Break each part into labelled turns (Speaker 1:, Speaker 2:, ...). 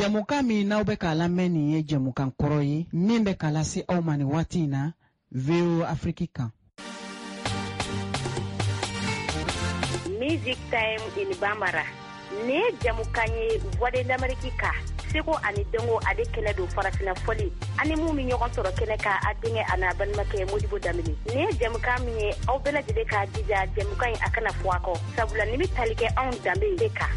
Speaker 1: Jɛmukan min n'aw bɛ k'a lamɛn nin ye jɛmukan kɔrɔ ye min bɛ k'a lase aw ma nin waati in na VOA Afrique kan.
Speaker 2: Music Time in Bambara. Ne jɛmukan ye Voix de l'Amérique kan. Seko ani Dongo ale kɛnɛ don farafina fɔli. Ani mun mi ɲɔgɔn sɔrɔ kɛnɛ kan a denkɛ a n'a balimakɛ Modibo Damini. Ne jɛmukan min ye aw bɛɛ lajɛlen k'a jija jɛmukan in a kana fɔ a kɔ. Sabula ni bi tali kɛ anw danbe de kan.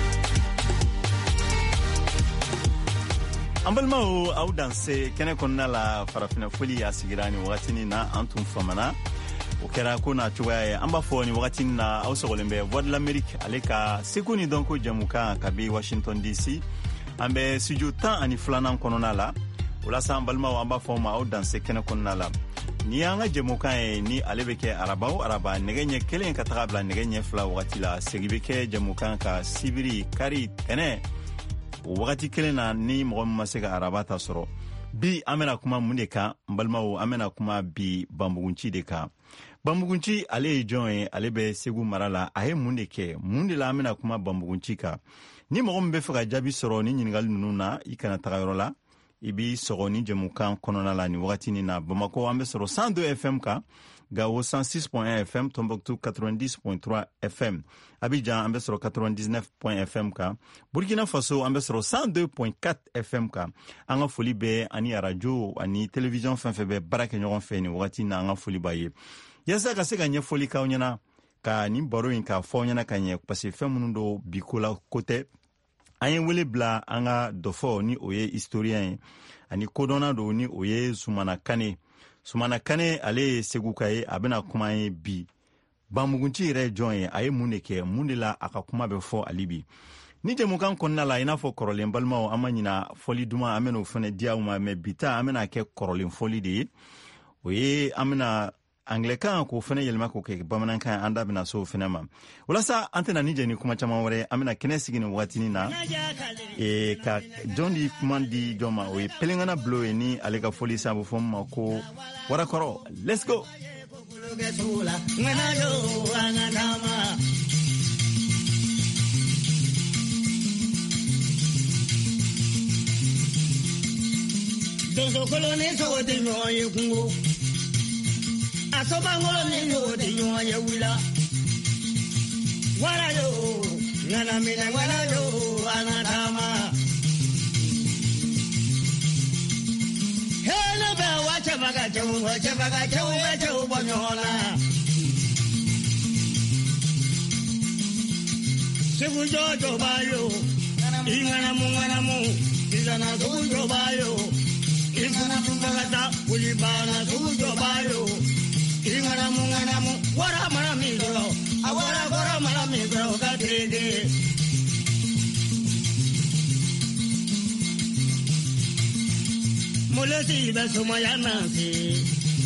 Speaker 3: An balimaw aw danse kɛnɛ kɔnɔna la farafina fɔli a sigira ni wagatinin na an tun famana o kɛra ko n'a cogoya ye an b'a fɔ ni wagatinin na aw sɔgɔlen bɛ Voix de l'Amérique ale ka Seko ni Dɔnko jɛmukan kabi Washington DC an bɛ studio 12 kɔnɔna la o la sa an balimaw an b'a fɔ ma aw danse kɛnɛ kɔnɔna la ni y'an ka jɛmukan ye ni ale bɛ kɛ araba o araba nɛgɛ ɲɛ 1 ka taga bila nɛgɛ ɲɛ 2 wagati la segi bɛ kɛ jɛmukan ka sibiri kari tɛnɛ o wagati kelen na ni mɔgɔ min ma se ka araba ta sɔrɔ bi an bɛna kuma mun de kan n balimaw an bɛna kuma bi Banbugunci de kan. Banbugunci ale ye jɔn ye ale bɛ Segu mara la a ye mun de kɛ mun de la an bɛna kuma Banbugunci kan ni mɔgɔ min bɛ fɛ ka jaabi sɔrɔ ni ɲininkali ninnu na i kana taga yɔrɔ la i b'i sɔgɔ ni jɛmukan kɔnɔna la ni wagatinin na Bamako an bɛ sɔrɔ 102 FM kan Gao 106.1 FM, Tombouctou 90.3 FM, Abidjan an bɛ sɔrɔ 99.1 FM kan, Burkina Faso an bɛ sɔrɔ 102.4 FM kan. An ka foli bɛ ani radio ani télévision fɛn fɛn bɛ baara kɛ ɲɔgɔn fɛ ni wagati na an ka foli b'a ye. Yasa ka se ka ɲɛfɔli k'aw ɲɛna ka nin baro in k'a fɔ aw ɲɛna ka ɲɛ parce que fɛn minnu don bi ko la ko tɛ. An ye wele bila an ka dɔfɔ ni o ye historien ye ani kodɔnna don ni o ye Sumana Kane. Sumana Kane ale ye Segu ka ye a bɛna kuma ye bi Banbugunci yɛrɛ jɔn ye a ye mun de kɛ mun de la a ka kuma bɛ fɔ ali bi ni jɛmukan kɔnɔna la i n'a fɔ kɔrɔlen balimaw an ma ɲina fɔli duman an bɛna o fana di aw ma mais bi ta an bɛna kɛ kɔrɔlen fɔli de ye o ye an bɛna anglɛkan k'o fana yɛlɛma k'o kɛ bamanankan an da bɛna so o fana ma walasa an tɛna ni jɛ ni kuma caman wɛrɛ an bɛna kɛnɛ sigi ni wagatinin na ka jɔn di kuma di jɔn ma o ye Pelengana Bulo ye ni ale ka fɔli sa a bɛ fɔ ma ko Warakɔrɔ let's go
Speaker 4: Donso koloni so de nyoye kungo Asobangolo ni yo de nyoye wila Wala yo ngana mina wala yo anatama Hello be wacha baga chau be bonyola Segu jojo bayo ingana mu izana jojo bayo Ingana mungata ulibana sujo bayo Ingana mu wara mara migro awara mara migro kadege Muleti besumaya nansi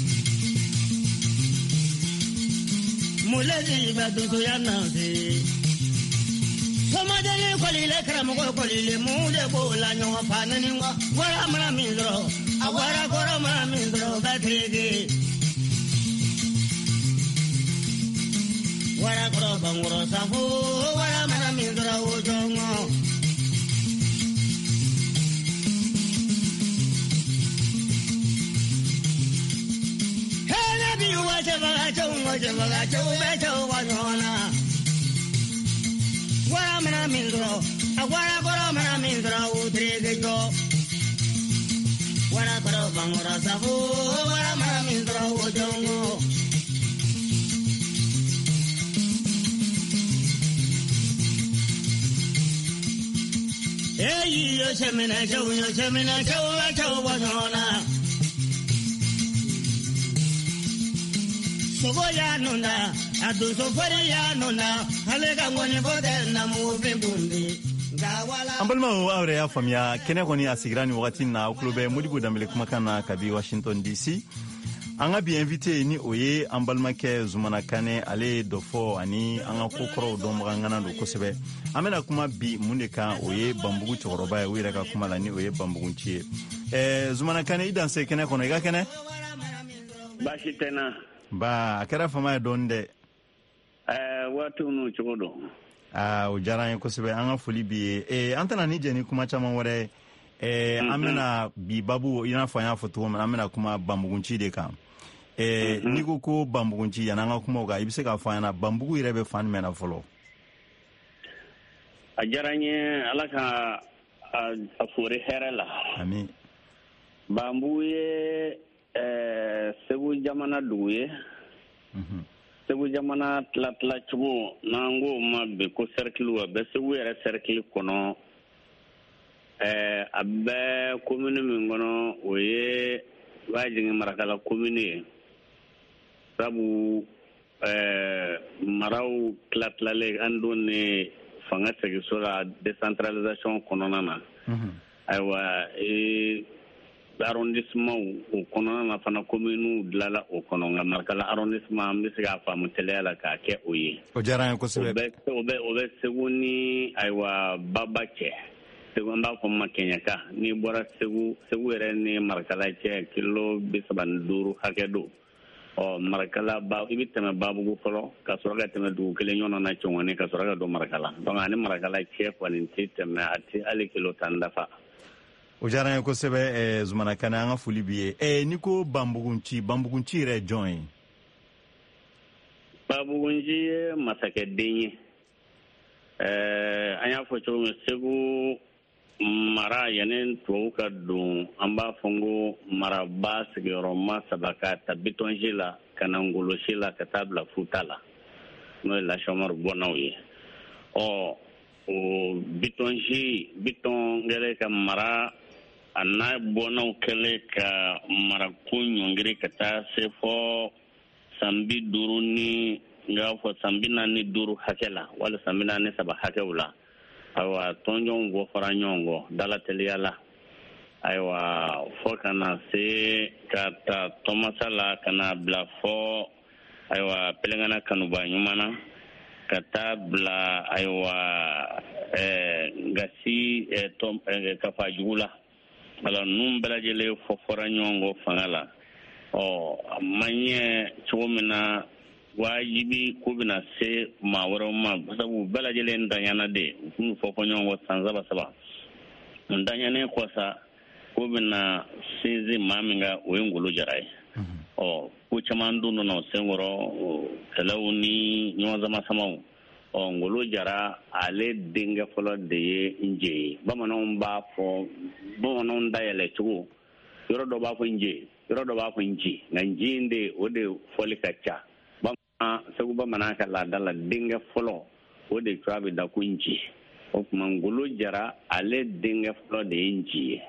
Speaker 4: Muleti beduya nansi Somadele kolile kramo kolile mude bola nyo panani wara mara migro awara mara migro kadege Wara koro bangoro safu wara mara migro ojongo Hele bi waje baga chau be wanona Wara mara migro awara mara migro udrege jo Wara koro bangoro safu wara mara migro ojongo Hey, yo semina chau wanona Sogoya nunda adu sofariya nunda halega ngoni bode na muve bundi
Speaker 3: An balimaw aw yɛrɛ y'a faamuya kɛnɛ kɔni a sigira ni wagati na aw tulo bɛ Modibo Dambele kumakan na kabi Washington DC an ka bi invité ni o ye an balimakɛ Zumana Kane ale ye dɔ fɔ ani an ka kokɔrɔw dɔnbagangana don kosɛbɛ an bɛna kuma bi mun de kan o ye Banbugu cɛkɔrɔba ye o yɛrɛ ka kuma la ni o ye Banbugunci ye Zumana Kane i danse kɛnɛ kɔnɔ i ka kɛnɛ
Speaker 5: Baasi tɛna
Speaker 3: ba a kɛra fama ye dɔɔni dɛ
Speaker 5: waati nu cogo dɔn
Speaker 3: o diyara an ye kosɛbɛ an ka foli bi ye an tɛna ni jɛni kuma caman wɛrɛ an bɛna bi babu i n'a fɔ an y'a fɔ cogo min an bɛna kuma banbugunci de kan n'i ko banbugunci yan'an ka kumaw kan i bɛ se k'a fɔ an ɲɛna banbugu yɛrɛ bɛ fan jumɛn na fɔlɔ.
Speaker 5: A diyara n ye ala ka a fori hɛrɛ la.
Speaker 3: Ami.
Speaker 5: Banbugu ye Segu jamana dugu ye. Segu jamana tila cogo n'an ko ma bi ko cercle a bɛ Segu yɛrɛ cercle kɔnɔ a bɛ commune min kɔnɔ o ye b'a jigin Marakala commune ye sabu maraw tilatilalen an don ne fanga segiso la décentralisation kɔnɔna na ayiwa arrondissement o kɔnɔna na fana commune dilala o kɔnɔ nka Marakala arrondissement an bɛ se k'a faamu teliya la k'a kɛ o ye. O diyara an ye kosɛbɛ. O bɛ Segu ni ayiwa Baba cɛ. Segu an b'a fɔ ma Kɛɲɛka n'i bɔra Segu yɛrɛ ni Marakala cɛ kilo 35 hakɛ don. Marakala i bɛ tɛmɛ Babugu fɔlɔ ka sɔrɔ ka tɛmɛ dugu kelen ɲɔgɔn na Cɔngɔni ka sɔrɔ ka don Marakala donc ani Marakala cɛ kɔni tɛ tɛmɛ a tɛ hali kilo 10 dafa.
Speaker 3: O diyara an ye kosɛbɛ Zumana Kane an ka foli b'i ye n'i ko banbugunci yɛrɛ ye jɔn ye.
Speaker 5: Banbugunci ye masakɛden ye an y'a fɔ cogo min Segu mara yanni tubabu ka don an b'a fɔ n ko maraba sigiyɔrɔma 3 ka ta Bitonji la ka na Ngolosi la ka taa bila Futa la n'o ye Lasiamɔri bɔnnaw ye o Biton kɛlen ka mara a n'a bɔnnaw kɛlen ka marako ɲɔngiri ka taa se fɔ san 50 ni n y'a fɔ san 45 hakɛ la wali san 43 hakɛw la. Ayiwa tɔnjɔnw bɔ fara ɲɔgɔn kɔ dalateliya la ayiwa fɔ ka na se ka taa Tɔmasa la ka na bila fɔ ayiwa Pɛlɛnkana Kanuba ɲuman na ka taa bila ayiwa Gasi Kafajugu la alors ninnu bɛɛ lajɛlen fɔra ɲɔgɔn kɔ fanga la a ma ɲɛ cogo min na wajibi ko bɛna se maa wɛrɛw ma sabu bɛɛ lajɛlen daɲana de u tun fɔ ɲɔgɔn kɔ san 3 n daɲanen kɔ sa ko bɛna sinsin maa min ka o ye Ngolo Jara ye ko caman dun donna o senkɔrɔ kɛlɛw ni ɲɔgɔn sama-samaw Ngolo Jara ale denkɛ fɔlɔ de ye Nje ye bamananw dayɛlɛ cogo yɔrɔ dɔ b'a fɔ Nje yɔrɔ dɔ b'a fɔ Nji nka Nji in de o de fɔli ka ca Segu bamanan ka laada la denkɛ fɔlɔ o de tura bɛ da ko Nji o tuma Ngolo Jara ale denkɛ fɔlɔ de ye Nji ye.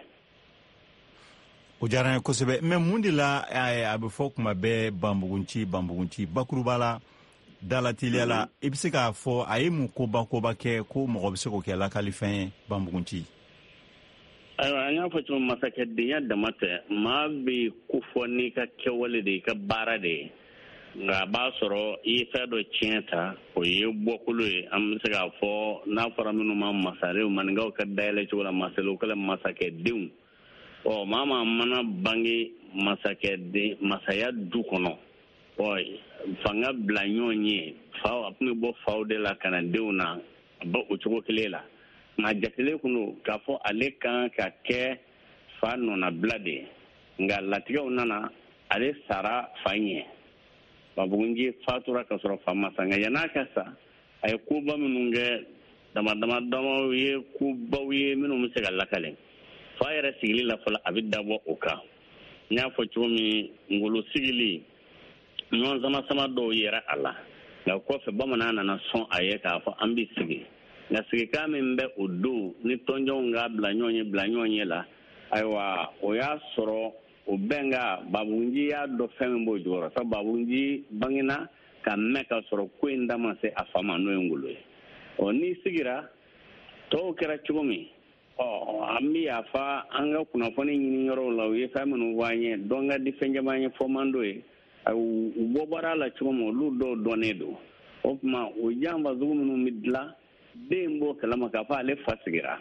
Speaker 3: O diyara an ye kosɛbɛ mais mun de la a bɛ fɔ kuma bɛɛ banbugunci bakuruba la dalateliya la i bɛ se k'a fɔ a ye mun koba kɛ ko mɔgɔ bɛ se k'o kɛ lakalifɛn ye banbugunci.
Speaker 5: Ayiwa an y'a fɔ cogo masakɛdenya dama tɛ maa bɛ ko fɔ n'i ka kɛwale de i ka baara de ye nka a b'a sɔrɔ i ye fɛn dɔ tiɲɛ ta o ye bɔkolo ye an bɛ se k'a fɔ n'a fɔra minnu ma masarenw maninkaw ka dayɛlɛ cogo la masalew kɛla masakɛdenw maa mana bange masaya du kɔnɔ fanga bila ɲɔgɔn ye faw a tun bɛ bɔ faw de la ka na denw na a bɔ o cogo kelen la nka jatelen kun don k'a fɔ ale kan ka kɛ fa nɔnabila de ye nka latigɛw nana ale sara fa ɲɛ Banbugunci fatura ka sɔrɔ fa ma sa nka yan'a ka sa a ye koba minnu kɛ dama ye kobaw ye minnu bɛ se ka lakale fa yɛrɛ sigili la fɔlɔ a bɛ dabɔ o kan n y'a fɔ cogo min Ngolo sigili ɲɔgɔn sama dɔw yɛrɛ a la nka kɔfɛ bamanan nana sɔn a ye k'a fɔ an bɛ sigi nka sigikan min bɛ o don ni tɔnjɔnw ka bila ɲɔgɔn ye la ayiwa o y'a sɔrɔ o bɛnka Banbugunci y'a dɔn fɛn min b'o jukɔrɔ sabu Banbugunci bangena ka mɛn ka sɔrɔ ko in da ma se a fa ma n'o ye Ngolo ye n'i sigira tɔw kɛra cogo min an bɛ yafa an ka kunnafoni ɲini yɔrɔw la u ye fɛn minnu fɔ an ye dɔn ka di fɛn caman ye fɔ man d'o ye u bɔ bɔra la cogo min olu dɔw dɔnnen don o tuma o janfa sugu minnu bɛ dilan den b'o kalama k'a fɔ ale fa sigira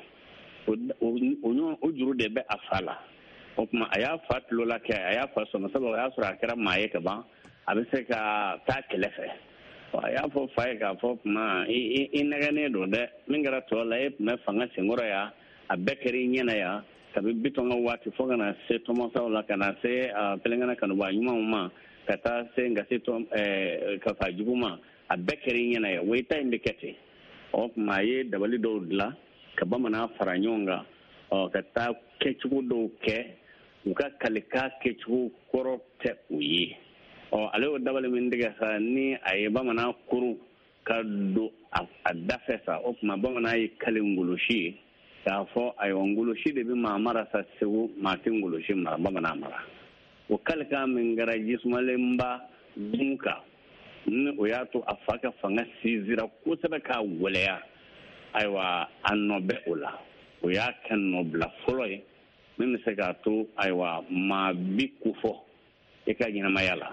Speaker 5: o juru de bɛ a fa la o tuma a y'a fa tulola kɛ a y'a fa sɔnna sabu o y'a sɔrɔ a kɛra maa ye ka ban a bɛ se ka taa kɛlɛ fɛ ya fɔ fa ye k'a fɔ kuma i nɛgɛnnen don dɛ min kɛra tɔ la e tun bɛ fanga senkɔrɔ yan a bɛɛ kɛra i ɲɛna yan kabi bitɔn ka waati fo ka na se tɔmɔsaw la ka na se pɛlɛnkana kanuba ɲumanw ma ka taa se ka se kafa jugu ma a bɛɛ kɛra i ɲɛna yan wa i ta in bɛ kɛ ten ɔ tuma a ye dabali dɔw dilan ka bamanan fara ɲɔgɔn kan ka taa kɛcogo dɔw kɛ u ka kalikan kɛcogo kɔrɔ tɛ u ye ale y'o dabali min tigɛ sa ni a ye bamanan kuru ka don a dafɛ sa o tuma bamanan ye kali ngolosi ye k'a fɔ ayiwa ngolosi de bɛ maa mara sa segu maa tɛ ngolosi mara bamanan mara o kalikan min kɛra jisumalenba dun kan ni o y'a to a fa ka fanga sinzira kosɛbɛ k'a waleya ayiwa a nɔ bɛ o la o y'a kɛ nɔbila fɔlɔ ye min bɛ se k'a to ayiwa maa bi ko fɔ i ka ɲɛnamaya la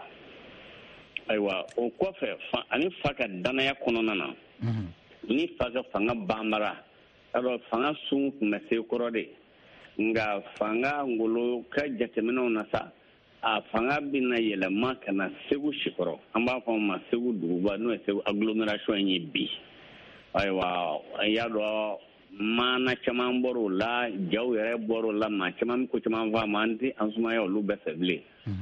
Speaker 5: ayiwa o kɔfɛ ani fa ka danaya kɔnɔna na ni fa ka fanga banbara alors fanga sun tun bɛ se kɔrɔ de nka fanga ngolo ka jateminɛw na sa a fanga bɛna yɛlɛma ka na segu sikɔrɔ an b'a fɔ o ma segu duguba n'o ye segu agglomération ye bi ayiwa y'a dɔn maana caman bɔr'o la jaw yɛrɛ bɔr'o la maa caman bɛ ko caman fɔ a ma an tɛ an sumaya olu bɛɛ fɛ bilen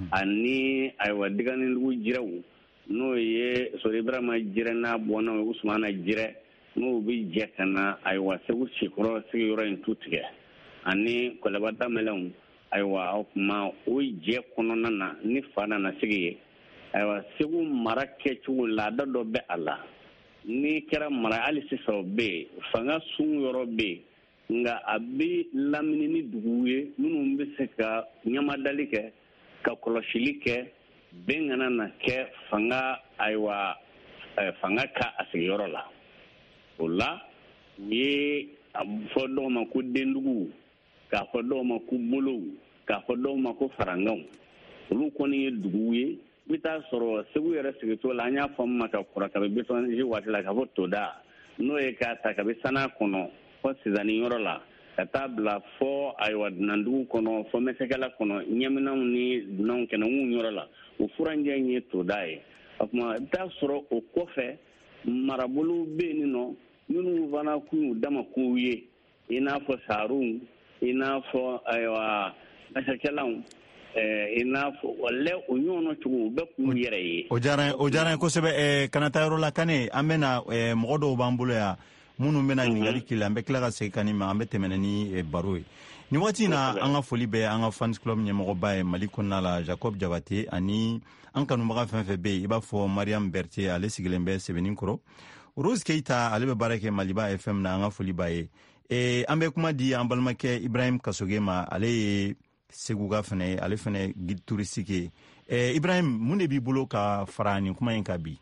Speaker 5: ani ayiwa diganidugu jirɛw n'o ye sori ibrahima jirɛ n'a bɔnnaw ye usumana jirɛ n'o bɛ jɛ ka na ayiwa segu sikɔrɔ sigiyɔrɔ in tu tigɛ ani kɔlɛba damɛlɛnw ayiwa o tuma o jɛ kɔnɔna na ni fa nana sigi ye ayiwa segu mara kɛcogo laada dɔ bɛ a la ni kɛra mara hali sisan o bɛ yen fanga sun yɔrɔ bɛ yen nka a bɛ lamini ni duguw ye minnu bɛ se ka ɲamadali kɛ ka kɔlɔsili kɛ bɛn kana na kɛ fanga ayiwa fanga ka a sigiyɔrɔ la o la u ye a fɔ dɔw ma ko dendugu k'a fɔ dɔw ma ko bolow k'a fɔ dɔw ma ko faranganw olu kɔni ye duguw ye i bɛ taa sɔrɔ segu yɛrɛ sigitɔ la an y'a fɔ min ma ka kɔrɔ kabi bitɔnji waati la ka fɔ toda n'o ye k'a ta kabi sana kɔnɔ fɔ sizani yɔrɔ la ka taa bila fɔ ayiwa dunandugu kɔnɔ fɔ mɛsɛkɛla kɔnɔ ɲɛminɛw ni dunanw kɛnɛw yɔrɔ la o furanjɛ in ye toda ye o tuma i bɛ taa sɔrɔ o kɔfɛ marabolow bɛ yen nɔ minnu fana kun y'u dama kow ye i n'a fɔ saaruw i n'a fɔ ayiwa mɛsɛkɛlaw i n'a fɔ wale o ɲɔgɔnna cogo u bɛ k'u yɛrɛ ye. o diyara n ye kosɛbɛ kana taa yɔrɔ la Kane an bɛna mɔgɔ dɔw b'an bolo yan minnu bɛna ɲininkali k'i la an bɛ tila ka segin kan ma an bɛ tɛmɛ ni baro ye nin waati in na an ka foli bɛ an ka fans club ɲɛmɔgɔba ye Mali kɔnɔna la Jacob Jabate ani an kanubaga fɛn fɛn bɛ yen i b'a fɔ Mariam Bertier ale sigilen bɛ Sɛbɛninkɔrɔ Rose Keita ale bɛ baara kɛ Maliba FM na an ka foli b'a ye an bɛ kuma di an balimakɛ Ibrahim Kasoge ma ale ye Segu ka fɛnɛ ale fɛnɛ guide touristique ye Ibrahim mun de b'i bolo ka fara nin kuma in kan bi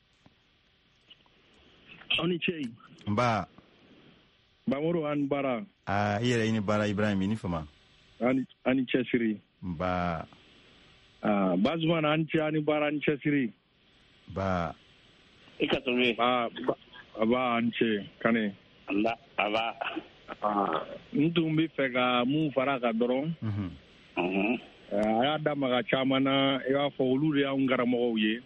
Speaker 6: aw ni ce
Speaker 5: nba
Speaker 6: Bamoro an bara
Speaker 5: i yɛrɛ i ni baara Ibrahim i ni fama
Speaker 6: ani cɛsiri
Speaker 5: nba
Speaker 6: Bazumana an ce ani bara ani cɛsiri
Speaker 5: ba i ka tome
Speaker 6: aba an ce Kane
Speaker 5: Allah aba
Speaker 6: n tun bɛ fɛ ka mun fara kan dɔrɔn a y'a da maga caman na i b'a fɔ olu de y'anw karamɔgɔw ye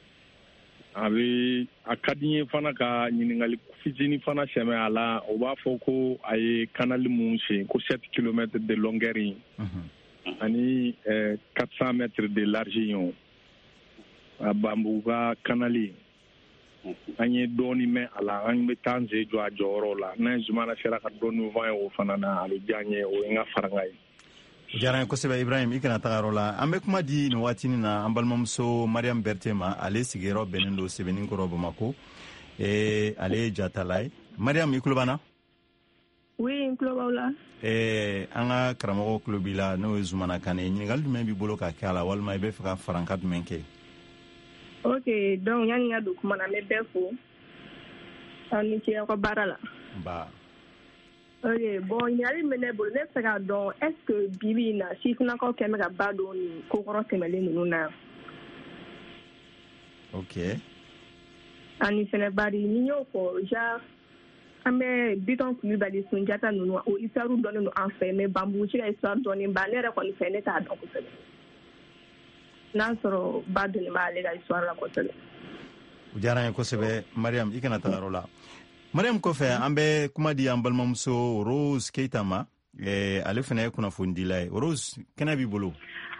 Speaker 6: a ka di n ye fana ka ɲininkali fitinin fana sɛmɛ a la o b'a fɔ ko a ye kanali mun sen ko 7 kilomètres de longueur in ani 400 mètres de large in a Bambuga kanali an ye dɔɔni mɛn a la an bɛ taa an sen jɔ a jɔyɔrɔ la n'an zumana sera ka dɔɔni fɔ an ye o fana na a bɛ diya n ye o ye n ka faranga ye.
Speaker 5: O diyara n ye kosɛbɛ Ibrahim i kana taga yɔrɔ la an bɛ kuma di nin waati na an balimamuso Mariam Bertier ma ale sigiyɔrɔ bɛnnen don Sɛbɛninkɔrɔ Bamako ale ye jatala ye Mariam i tulo b'an na.
Speaker 7: Oui n tulo b'aw la.
Speaker 5: An ka karamɔgɔ tulo b'i la n'o ye Zumana Kane ɲininkali jumɛn b'i bolo ka kɛ a la walima i bɛ fɛ ka farankan jumɛn kɛ.
Speaker 7: Ok, donc yani n ka don kuma na n bɛ bɛɛ fo aw ni ce aw ka baara la.
Speaker 5: Nba.
Speaker 7: Ok, bon ɲininkali min bɛ ne bolo ne bɛ fɛ k'a dɔn est ce que bibi in na sifinnakaw kɛn bɛ ka ba don nin kokɔrɔ tɛmɛlen ninnu na.
Speaker 5: Ok.
Speaker 7: Ani fɛnɛ bari ni y'o fɔ genre an bɛ Bitɔn Kulibali Sunjata ninnu o histoire dɔnnen don an fɛ mais Bambugu ka histoire dɔnnen ba ne yɛrɛ kɔni fɛ ne t'a dɔn kosɛbɛ. N'a sɔrɔ ba donni b'ale ka histoire la kosɛbɛ.
Speaker 3: u diyara n ye kosɛbɛ mariam i kana taga yɔrɔ la mariam kɔfɛ an bɛ kuma di an balimamuso Rose Keita ma ale fana ye kunnafonidila ye Rose kɛnɛ b'i bolo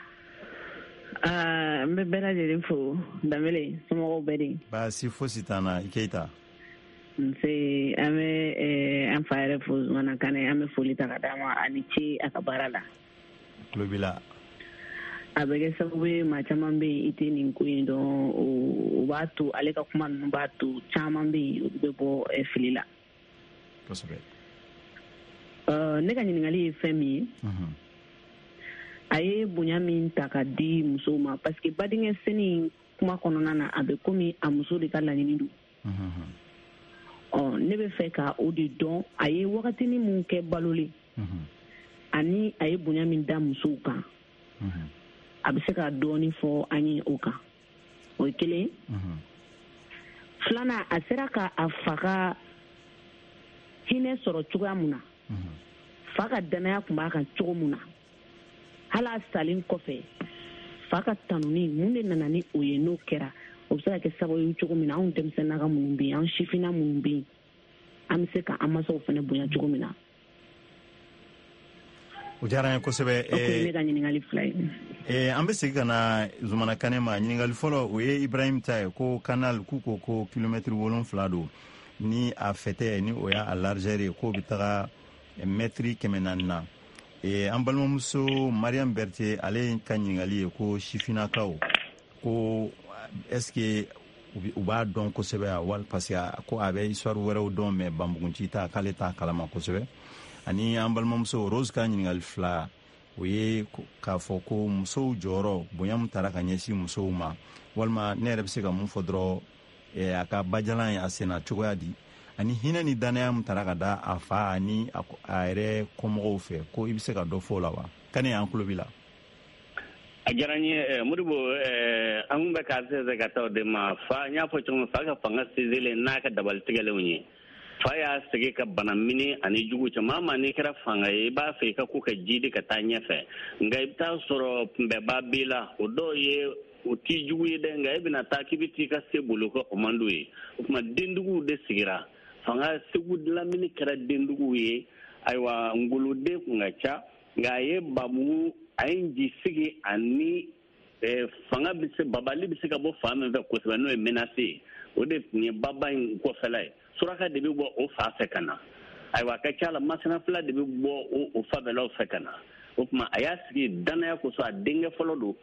Speaker 8: n bɛ bɛɛ lajɛlen fo Danbele somɔgɔw bɛɛ de
Speaker 3: baasi fosi t'an na i Keita
Speaker 8: nse an bɛ an fa yɛrɛ fo Zumana Kane an bɛ foli ta ka d'a ma ani ce a ka baara la
Speaker 3: tulo b'i la
Speaker 8: a bɛ kɛ sababu ye maa caman bɛ yen i tɛ nin ko in dɔn o b'a to ale ka kuma ninnu b'a to caman bɛ yen olu bɛ bɔ fili la
Speaker 3: kosɛbɛ
Speaker 8: ne ka ɲininkali ye fɛn min ye a ye bonya min ta ka di musow ma parce que badenkɛ seni kuma kɔnɔna na a bɛ komi a muso de ka laɲini don ne bɛ fɛ ka o de dɔn a ye wagatinin min kɛ balolen ani a ye bonya min da musow kan a bɛ se ka dɔɔni fɔ an ye o kan o ye kelen filanan a sera ka a fa ka hinɛ sɔrɔ cogoya mun na fa ka danaya tun b'a kan cogo mun na hali a salen kɔfɛ fa ka tanuni mun de nana ni o ye n'o kɛra o bɛ se ka kɛ sababu ye cogo min na anw denmisɛnninaka minnu bɛ yen an sifinna minnu bɛ yen an bɛ se ka an masaw fana bonya cogo min na
Speaker 3: o diyara n ye kosɛbɛ
Speaker 8: ne ka ɲininkali fila ye
Speaker 3: an bɛ segin ka na Zumana Kane ma ɲininkali fɔlɔ o ye Ibrahim ta ye ko canal k'u ko kilomɛtiri 7 don ni a fɛtɛ ni o y'a largeur ye k'o bɛ taga mètre 400 na an balimamuso Mariam Berté ale ka ɲininkali ye ko sifinnakaw ko est-ce que u b'a dɔn kosɛbɛ wali parce que ko a bɛ histoire wɛrɛw dɔn mais banbugunci ta k'ale t'a kalama kosɛbɛ ani an balimamuso Rose ka ɲininkali fila o ye k'a fɔ ko musow jɔyɔrɔ bonya min taara ka ɲɛsin musow ma walima ne yɛrɛ bɛ se ka mun fɔ dɔrɔn a ka bajalan ye a senna cogoya di ani hinɛ ni danaya min taara ka da a fa ani a yɛrɛ kɔmɔgɔw fɛ ko i bɛ se ka dɔ fɔ o la wa Kane an tulo b'i la
Speaker 5: a diyara n ye Modibo an bɛ k'a sɛsɛ ka taa o de ma fa n y'a fɔ cogo min fa ka fanga sinsinlen n'a ka dabalitigɛlenw ye fa y'a sigi ka bana mini ani jugu caman ma n'i kɛra fanga ye i b'a fɛ i ka ko ka jidi ka taa ɲɛfɛ nka i bɛ taa sɔrɔ kunbɛba b'i la o dɔw ye o t'i jugu ye dɛ nka i bɛna taa k'i bɛ t'i ka se bolo kɛ o man d'u ye o tuma denduguw de sigira fanga segu lamini kɛra denduguw ye ayiwa ngoloden kun ka ca nka a ye bamugu a ye ji sigi ani fanga bɛ se babali bɛ se ka bɔ fa min fɛ kosɛbɛ n'o ye menace ye o de tun ye baba in kɔfɛla ye suraka de bɛ bɔ o fa fɛ ka na ayiwa a ka ca la masina fila de bɛ bɔ o fabɛlaw fɛ ka na o tuma a y'a sigi danaya kosɔn a denkɛ fɔlɔ don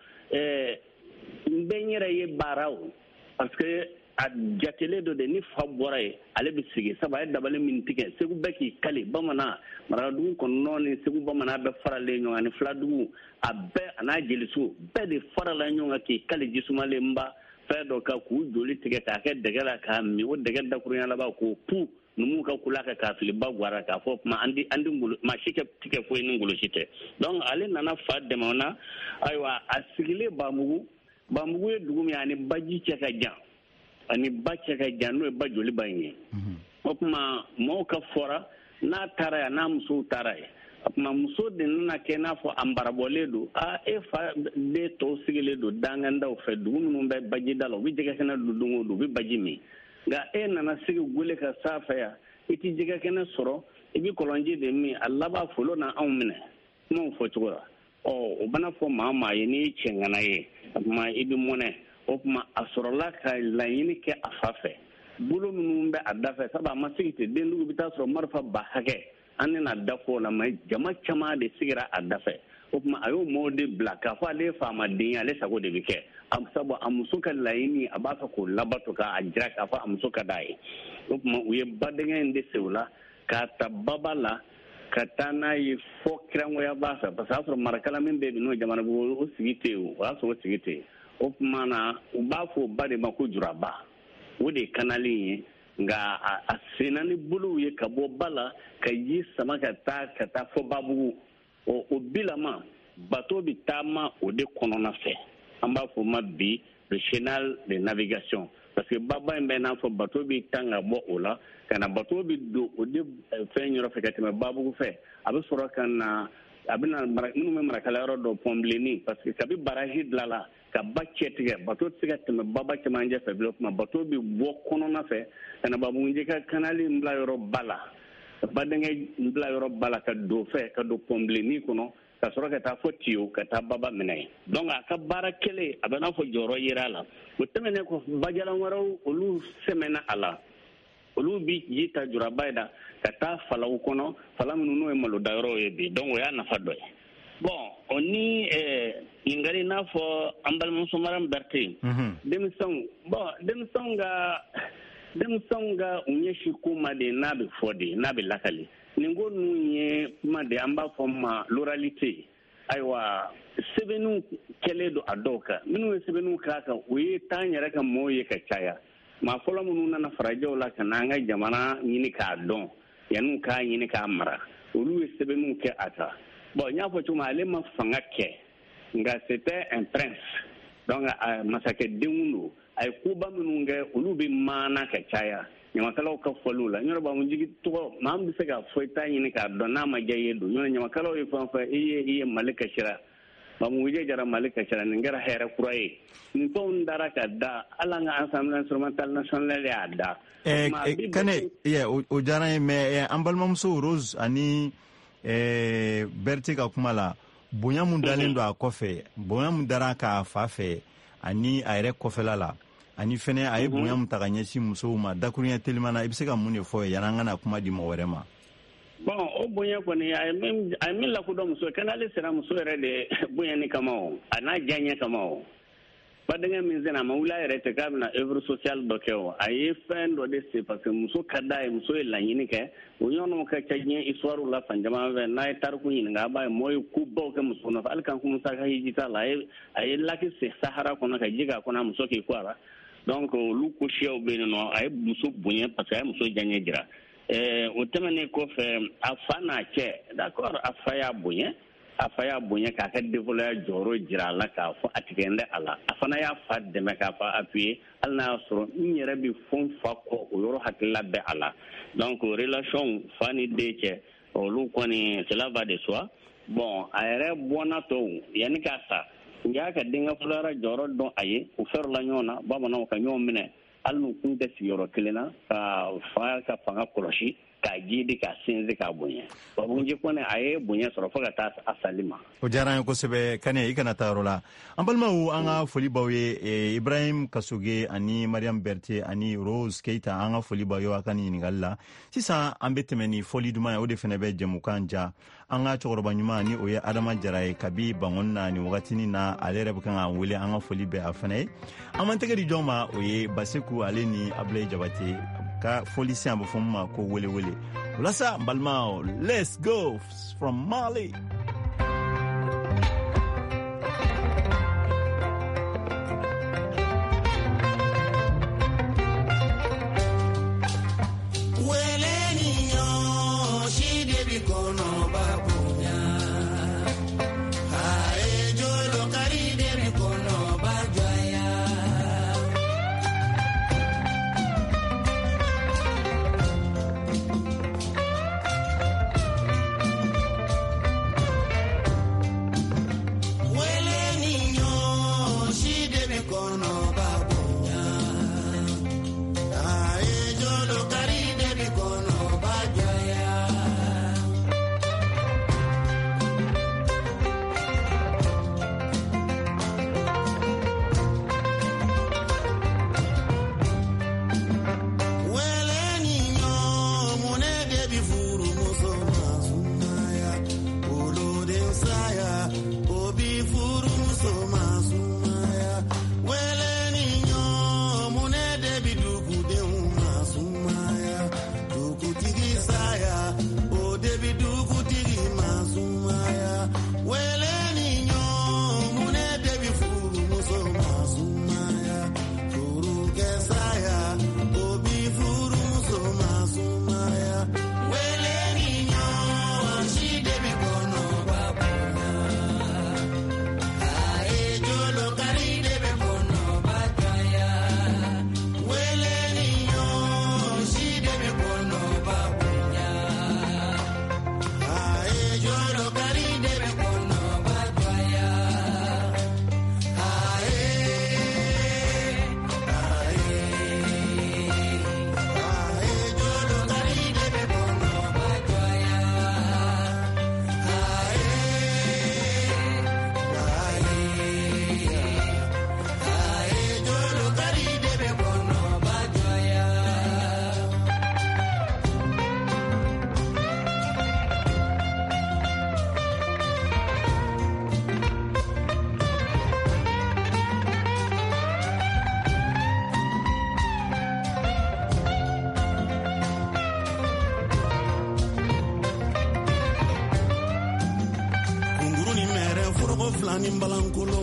Speaker 5: n bɛ n yɛrɛ ye baara o parce que a jatelen do de ni fa bɔra ye ale bɛ sigi sabu a ye dabali min tigɛ segu bɛɛ k'i kali bamanan marakadugu kɔnɔnɔ ni segu bamanan bɛɛ faralen ɲɔgɔn ani filadugu a bɛɛ a n'a jeliso bɛɛ de farala ɲɔgɔn kan k'i kali jisumalenba fɛn dɔ kan k'u joli tigɛ k'a kɛ dɛgɛ la k'a min o dɛgɛ dakurunya laban k'o pu numu ka kula ka k'a fili ba gwara k'a fɔ kuma an di ngolo maa si kɛ tigɛ foyi ni ngolo si tɛ donc ale nana fa dɛmɛ o na ayiwa a sigilen Bamugu ye dugu min ani baji cɛ ka jan ani ba cɛ ka jan n'o ye ba joliba in ye o tuma mɔgɔw ka fɔra n'a taara yan n'a musow taara ye o tuma muso de nana kɛ n'a fɔ a marabɔlen don e fa de tɔw sigilen don dangandaw fɛ dugu minnu bɛ bajida la u bɛ jɛgɛ kɛnɛ dun don o don u bɛ baji min nka e nana sigi gole ka s'a fɛ yan i tɛ jɛgɛ kɛnɛ sɔrɔ i bɛ kɔlɔnji de min a laban folo na anw minɛ kumaw fɔ cogo la o bana fɔ maa maa ye n'i ye cɛŋana ye o tuma i bɛ mɔnɛ o tuma a sɔrɔla ka laɲini kɛ a fa fɛ bolo minnu bɛ a da fɛ sabu a ma sigi ten dendugu bɛ taa sɔrɔ marifa ba hakɛ an tɛna da fɔ o la mɛ jama caman de sigira a da fɛ o tuma a y'o maaw de bila k'a fɔ ale ye faamaden ye ale sago de bɛ kɛ sabu a muso ka laɲini a b'a fɛ k'o labato k'a jira k'a fɔ a muso ka d'a ye o tuma u ye badenkɛ in de se o la k'a ta baba la ka taa n'a ye fɔ kirangoya b'a fɛ parce que a y'a sɔrɔ marakala min bɛ yen n'o jamana o sigi tɛ yen o y'a sɔrɔ o sigi tɛ yen o tuma na u b'a fɔ ba de ma ko juraba o de ye kanali ye nka a senna ni bolow ye ka bɔ ba la ka ji sama ka taa fɔ babugu o bilama bateau bɛ taama o de kɔnɔna fɛ an b'a fɔ o ma bi le chenal de navigation parce que baba in bɛ n'a fɔ bateau bɛ tan ka bɔ o la ka na bateau bɛ don o de fɛn yɔrɔ fɛ ka tɛmɛ babugu fɛ a bɛ sɔrɔ ka na abina minnu bɛ marakalayɔrɔ dɔ pɔnbilenni parce que kabi baraji dilanla ka ba cɛ tigɛ bato tɛ se ka tɛmɛ baba cɛmancɛ fɛ bilen kuma bato bɛ bɔ kɔnɔna fɛ ka na Babunji ka kanali bila yɔrɔ ba la ka Badɛngɛ bila yɔrɔ ba la ka don fɛ ka don pɔnbilenni kɔnɔ ka sɔrɔ ka taa fɔ Tiyo ka taa baba minɛ ye donc a ka baara kɛlen a bɛ n'a fɔ jɔyɔrɔ yera a la o tɛmɛnen kɔ bajalan wɛrɛw olu sɛmɛnna a la olu bi ji ta juraba ye da ka taa falaw kɔnɔ fala minnu n'o ye malodayɔrɔw ye bi donc o y'a nafa dɔ ye bon o ni ɲininkali n'a fɔ an balimamuso Mariam Berete denmisɛnw ka u ɲɛsi ko ma de n'a bɛ fɔ de n'a bɛ lakali nin ko ninnu ye kuma de an b'a fɔ ma l'oralité ayiwa sɛbɛnniw kɛlen don a dɔw kan minnu ye sɛbɛnniw k'a kan o ye t'an yɛrɛ ka mɔɔw ye ka caya maa fɔlɔ minnu nana farajɛw la ka n'an ka jamana ɲini k'a dɔn yan'u k'a ɲini k'a mara olu ye sɛbɛnniw kɛ a kan bon n y'a fɔ cogo min ale ma fanga kɛ nka c'était un prince donc masakɛdenw don a ye koba minnu kɛ olu bɛ maana ka caya ɲamakalaw ka fɔliw la ɲɔrɔ Babunji tɔgɔ maa min bɛ se ka fɔ i t'a ɲini k'a dɔn n'a ma diya i ye don ɲɔrɔ ɲamakalaw ye fɛn fɛn i ye Mali kasira Babunji jara Mali kasira nin kɛra hɛrɛ kura ye nin fɛnw dara ka da hali an ka Assemblée instrumentale nationale y'a da.
Speaker 3: Kane o diyara n ye mais an balimamuso Rose ani Berete ka kuma la bonya mun dalen don a kɔfɛ bonya mun dara k'a fa fɛ ani a yɛrɛ kɔfɛla la ani fɛnɛ a ye bonya mun ta ka ɲɛsin musow ma dakuruɲɛ teliman na i bɛ se ka mun de fɔ ye yan'an ka na kuma di mɔgɔ wɛrɛ ma.
Speaker 5: Bon o bonya kɔni a ye min lakodɔn muso ye kan'ale sera muso yɛrɛ de bonyani kama o a n'a diyaɲɛ kama o Badɛngɛ min sena a ma wuli a yɛrɛ tɛ k'a bɛna œuvre sociale dɔ kɛ o a ye fɛn dɔ de se parce que muso ka d'a ye muso ye laɲini kɛ o ɲɔgɔnnaw ka ca diɲɛ histoire la fan caman fɛ n'a ye tariku ɲininka a b'a ye mɔgɔ ye kobaw kɛ muso nɔfɛ hali kan Musa ka hiji t'a la a ye laki se Sahara kɔnɔ ka ji k'a kɔnɔ a muso k'i ko a la donc olu ko siyaw bɛ yen nɔ a ye muso bonya parce que a ye muso diyaɲɛ jira o tɛmɛnen kɔfɛ a fa n'a cɛ d'accord a fa y'a bonya k'a ka développement jɔyɔrɔ jira a la k'a fɔ a tigɛ n dɛ a la a fana y'a fa dɛmɛ k'a fa appuyer hali n'a y'a sɔrɔ n yɛrɛ bɛ fɛn fa kɔ o yɔrɔ hakilila bɛ a la donc relation fa ni den cɛ olu kɔni cela va de soi bon a yɛrɛ bɔnna tɔw yanni k'a sa n y'a ka denkɛ fɔlɔ jɔyɔrɔ dɔn a ye u fɛrɛla ɲɔgɔn na bamananw ka ɲɔgɔn minɛ hali n'u kun tɛ sigiyɔrɔ kelen na ka fa ka fanga kɔlɔsi k'a jidi k'a sinsin k'a bonya Babunji kɔni a ye bonya sɔrɔ fo ka taa a sali ma.
Speaker 3: O diyara n ye kosɛbɛ Kane i kana taa yɔrɔ la an balimaw an ka foli b'aw ye Ibrahim Kasoge ani Mariam Berete ani Rose Keita an ka foli b'aw ye a ka nin ɲininkali la sisan an bɛ tɛmɛ ni fɔli duman ye o de fana bɛ jɛmukan ja an ka cɛkɔrɔba ɲuman ni o ye Adama Jara ye kabi Bangɔni na nin wagatinin na ale yɛrɛ bɛ kan k'an wele an ka foli bɛ a fana ye an man tɛgɛ di jɔn ma o ye Baseku ale ni Abulaye Jabate ka foli sen a bɛ fɔ min ma ko welewele o la sa n balimaw let's go from Mali.
Speaker 9: balani balankolo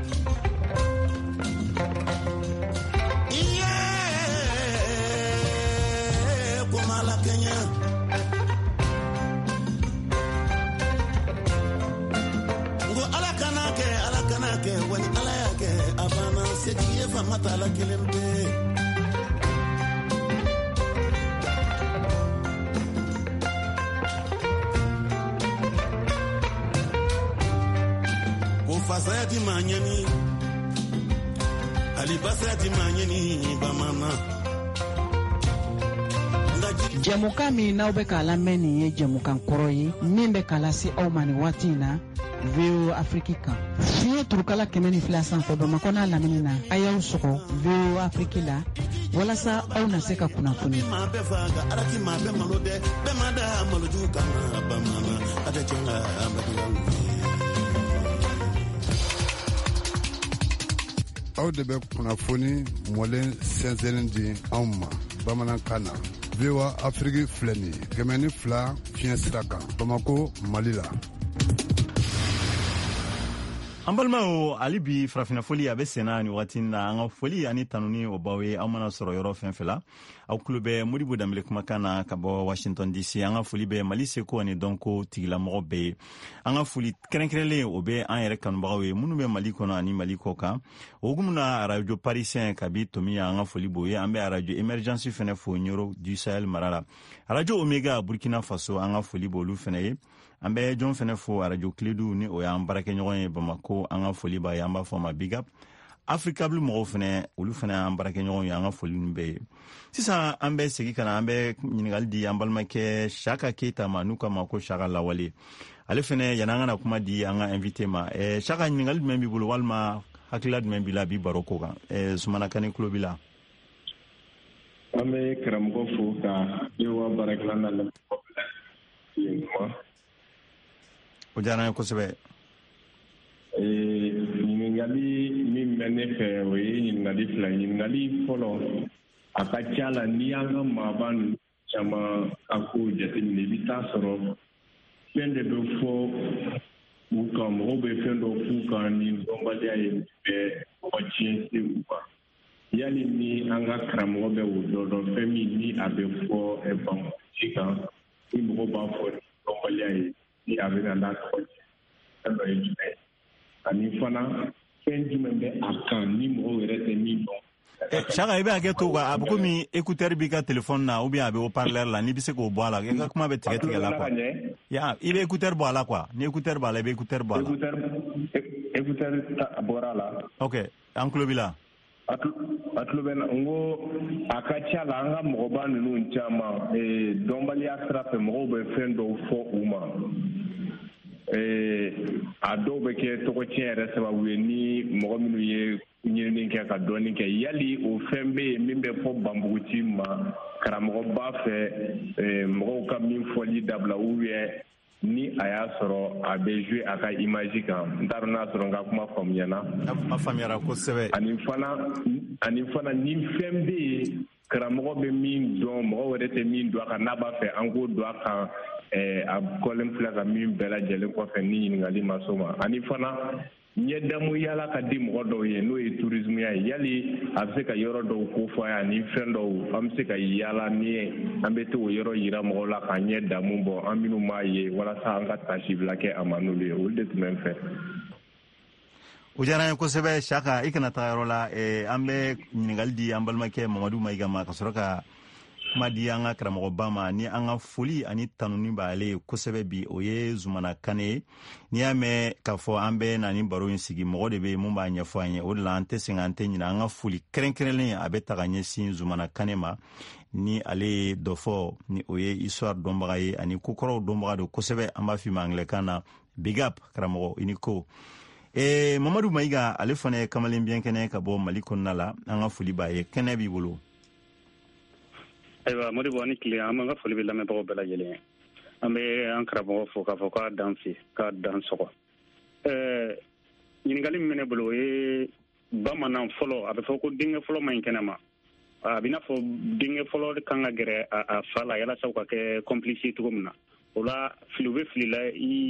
Speaker 9: iye kumala Kenya ngo ala kanake wani ala yake abana sediye fa matala kelembe fasati manyani alibasati manyani bamama
Speaker 1: jamukan min n'aw bɛ k'a lamɛn nin ye jamukan kɔrɔ ye min bɛ k'a lase aw ma nin waati in na VO Afrique kan fiɲɛ turukala 102 sanfɛ Bamakɔ n'a lamini na a y'aw sɔgɔ VO Afrique la walasa aw na se ka kunnafoni
Speaker 10: aw de bɛ kunnafoni mɔlen sɛnsɛnnin di anw ma bamanankan na VOA Afrique filɛ nin ye 102 fiɲɛ sira kan Bamako Mali la.
Speaker 3: an balimaw hali bi farafina foli a bɛ senna ni wagati na an ka foli ani tanuni o baw ye aw mana sɔrɔ yɔrɔ fɛn fɛn la aw tulo bɛ Modibo Danbele kumakan na ka bɔ Washington DC an ka foli bɛ Mali seko ani dɔnko tigilamɔgɔ bɛɛ ye an ka foli kɛrɛnkɛrɛnlen o bɛ an yɛrɛ kanubagaw ye minnu bɛ Mali kɔnɔ ani Mali kɔ kan o hukumu na radio parisien kabi tomi an ka foli b'o ye an bɛ radio emergence fɛnɛ fo Nioro du Sahel mara la radio Omega Burkina Faso an ka foli b'olu fɛnɛ ye an bɛ jɔn fɛnɛ fo radio Kiledu ni o y'an barakɛɲɔgɔn ye Bamako an ka foli b'a ye an b'a fɔ ma big up Africable mɔgɔw fɛnɛ olu fɛnɛ y'an barakɛɲɔgɔn ye an ka foli ninnu bɛɛ ye sisan an bɛ segi ka na an bɛ ɲininkali di an balimakɛ Saka Keita ma n'u ka ma ko Saka Lawale ale fɛnɛ yan'an ka na kuma di an ka invité ma Saka ɲininkali jumɛn b'i bolo walima hakilila jumɛn b'i la bi baro ko kan Sumana Kane kulo b'i la
Speaker 6: an bɛ karamɔgɔ fo ka yewa baarakɛla na lamɛn
Speaker 3: o diyara n ye kosɛbɛ
Speaker 6: ɲininkali min bɛ ne fɛ o ye ɲininkali fila ɲininkali fɔlɔ a ka ca la n'i y'an ka maaba ninnu caman ka kow jateminɛ i bɛ taa sɔrɔ fɛn de bɛ fɔ u kan mɔgɔw bɛ fɛn dɔ f'u kan ni dɔnbaliya ye bɛ mɔgɔ tiɲɛ se u kan yali ni an ka karamɔgɔ bɛ o dɔn fɛn min ni a bɛ fɔ bankuci kan ni mɔgɔw b'a fɔ ni dɔnbaliya ye ni a bɛna n'a tɔgɔ cɛ fɛn dɔ ye jumɛn ye ani fana fɛn jumɛn bɛ a kan ni mɔgɔw yɛrɛ tɛ min dɔn.
Speaker 3: Saka i bɛ hakɛ to a bɛ komi écouteur b'i ka téléphone na ou bien a bɛ haut-parleur la n'i bɛ se k'o bɔ a la i ka kuma bɛ tigɛ la quoi i bɛ écouteur bɔ a la quoi ni écouteur b'a la i bɛ écouteur bɔ a la.
Speaker 6: écouteur bɔra a la.
Speaker 3: ok an tulo b'i la.
Speaker 6: a tulo bɛ na n ko a ka ca la an ka mɔgɔba ninnu caman dɔnbaliya sira fɛ mɔgɔw bɛ fɛn dɔw fɔ u ma a dɔw bɛ kɛ tɔgɔ tiɲɛ yɛrɛ sababu ye ni mɔgɔ minnu ye ɲinini kɛ ka dɔɔnin kɛ yali o fɛn bɛ yen min bɛ fɔ banbuguci ma karamɔgɔba fɛ mɔgɔw ka min fɔli dabila ni a y'a sɔrɔ a bɛ jouer a ka image kan n t'a dɔn n'a sɔrɔ n ka kuma faamuyana.
Speaker 3: a faamuyara kosɛbɛ.
Speaker 6: ani fana ni fɛn bɛ yen karamɔgɔ bɛ min dɔn mɔgɔ wɛrɛ tɛ min dɔn a kan n'a b'a fɛ an k'o don a kan a kɔlen filɛ ka min bɛɛ lajɛlen kɔfɛ ni ɲininkali ma s'o ma ani fana ɲɛdamu yala ka di mɔgɔ dɔw ye n'o ye tourisme ye yali a bɛ se ka yɔrɔ dɔw ko fɔ a ye ani fɛn dɔw an bɛ se ka yala ni an bɛ to o yɔrɔ yira mɔgɔw la ka ɲɛdamu bɔ an minnu m'a ye walasa an ka tasibila kɛ a ma n'olu ye olu de tun bɛ n fɛ.
Speaker 3: o diyara n ye kosɛbɛ Saka i kana taa yɔrɔ la an bɛ ɲininkali di an balimakɛ Mamadu Mayiga ma ka sɔrɔ ka kuma di an ka karamɔgɔba ma ni an ka foli ani tanuni b'ale ye kosɛbɛ bi o ye Zumana Kane ye n'i y'a mɛn k'a fɔ an bɛ na ni baro in sigi mɔgɔ de bɛ yen mun b'a ɲɛfɔ an ye o de la an tɛ sɛgɛn an tɛ ɲinɛ an ka foli kɛrɛnkɛrɛnlen a bɛ ta ka ɲɛsin Zumana Kane ma ni ale ye dɔ fɔ ni o ye histoire dɔnbaga ye ani kokɔrɔw dɔnbaga don kosɛbɛ an b'a f'i ma angilɛkan na big up karamɔgɔ i ni ko. Mamadu Mayiga ale fana ye kamalen bien kɛnɛ ka bɔ Mali kɔnɔna la an ka foli b'a ye kɛnɛ b'i bolo.
Speaker 11: Ayiwa Modibo ani tile an b'an ka foli bɛ lamɛnbagaw bɛɛ lajɛlen an bɛ an karamɔgɔ fo k'a fɔ k'a dan fi k'a dan sɔgɔ ɲininkali min bɛ ne bolo o ye bamanan fɔlɔ a bɛ fɔ ko denkɛ fɔlɔ ma ɲi kɛnɛ ma a bɛ n'a fɔ denkɛ fɔlɔ kan ka gɛrɛ a fa la yalasa u ka kɛ complice cogo min na o la fili u bɛ fili la i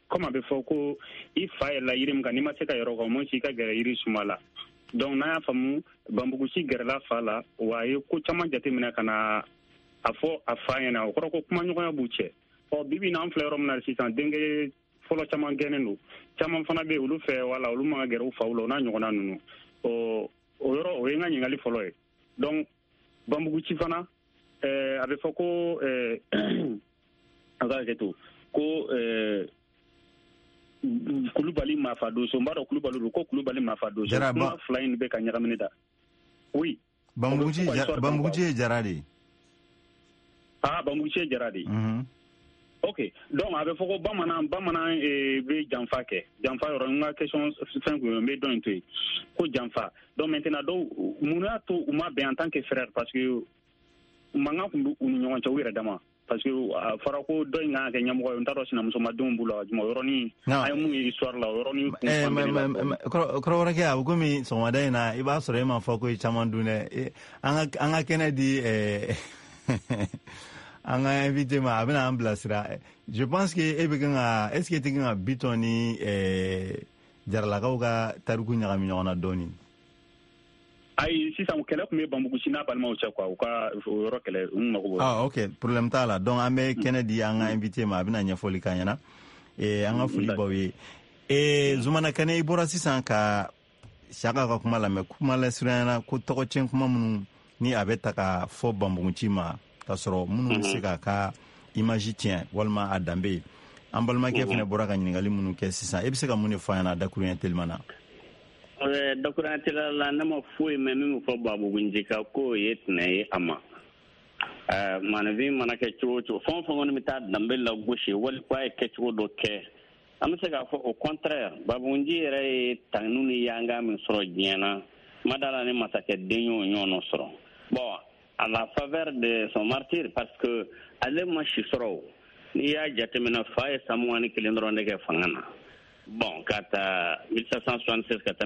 Speaker 11: comme a bɛ fɔ ko i fa yɛrɛ la yiri min kan n'i ma se ka yɔrɔ kan mo si ka gɛrɛ yiri suma la donc n'a y'a faamu banbugusi gɛrɛla fa la wa a ye ko caman jateminɛ ka na a fɔ a fa ɲɛna o kɔrɔ ko kumaɲɔgɔnya b'u cɛ bibi na an filɛ yɔrɔ min na sisan denkɛ fɔlɔ caman gɛnnen don caman fana bɛ olu fɛ wala olu ma gɛrɛ u faw la o n'a ɲɔgɔnna ninnu o yɔrɔ o ye n ka ɲininkali fɔlɔ ye donc banbuguci fana a bɛ fɔ ko a ka hakɛ to ko Kulubali Mafa Doso n b'a dɔn Kulubali don ko Kulubali Mafa Doso kuma fila in bɛ ka ɲagamini da oui
Speaker 3: banbuguci ye Jara de ye
Speaker 11: banbuguci ye Jara de ye ok donc a bɛ fɔ ko bamanan bɛ janfa kɛ janfa yɔrɔ n ka question fɛn kun n bɛ dɔn in to yen ko janfa donc maintenant dɔw mun y'a to u ma bɛn en tant que frère parce que mankan tun bɛ u ni ɲɔgɔn cɛ u yɛrɛ dama parce que a fɔra ko dɔ in kan ka kɛ ɲɛmɔgɔ ye n t'a dɔn sinamusomadenw b'u la juma yɔrɔnin an ye mun ye histoire la o yɔrɔnin
Speaker 3: kɔrɔkɛ a bɛ komi sɔgɔmada in na i b'a sɔrɔ e ma fɔ ko ye caman dun dɛ an ka kɛnɛ di an ka invité ma a bɛna an bilasira je pense que e bɛ kan ka est ce que e tɛ kan ka Bitɔn ni Jaralakaw ka tariku ɲagami ɲɔgɔn na dɔɔnin
Speaker 11: ayi sisan kɛlɛ tun bɛ banbugusi n'a balimaw cɛ quoi u ka yɔrɔ kɛlɛ u mago b'o
Speaker 3: ok problème t'a la donc an bɛ kɛnɛ di an ka invité ma a bɛna ɲɛfɔli k'an ɲɛna an ka foli b'aw ye Zumana Kane i bɔra sisan ka Saka ka kuma lamɛn kuma lasurunyana ko tɔgɔcɛn kuma minnu ni a bɛ ta ka fɔ banbuguci ma ka sɔrɔ minnu bɛ se k'a ka image tiɲɛ walima a danbe ye an balimakɛ fana bɔra ka ɲininkali minnu kɛ sisan e bɛ se ka mun de fɔ an ɲɛna dakuruɲɛ telima na
Speaker 5: dakuruɲɛ telima la ne ma foyi mɛn min fɔ banbugunci kan k'o ye tinɛ ye a ma maanifin mana kɛ cogo o cogo fɛn o fɛn kɔni bɛ taa danbe la gosi wali ko a ye kɛcogo dɔ kɛ an bɛ se k'a fɔ au contraire banbugunci yɛrɛ ye tanu ni yanga min sɔrɔ diɲɛ na kuma d'a la ni masakɛ den y'o ɲɔgɔn sɔrɔ bon à la faveur de son martyr parce que ale ma si sɔrɔ n'i y'a jateminɛ fa ye san 21 dɔrɔn de kɛ fanga na bon ka taa 1776 ka taa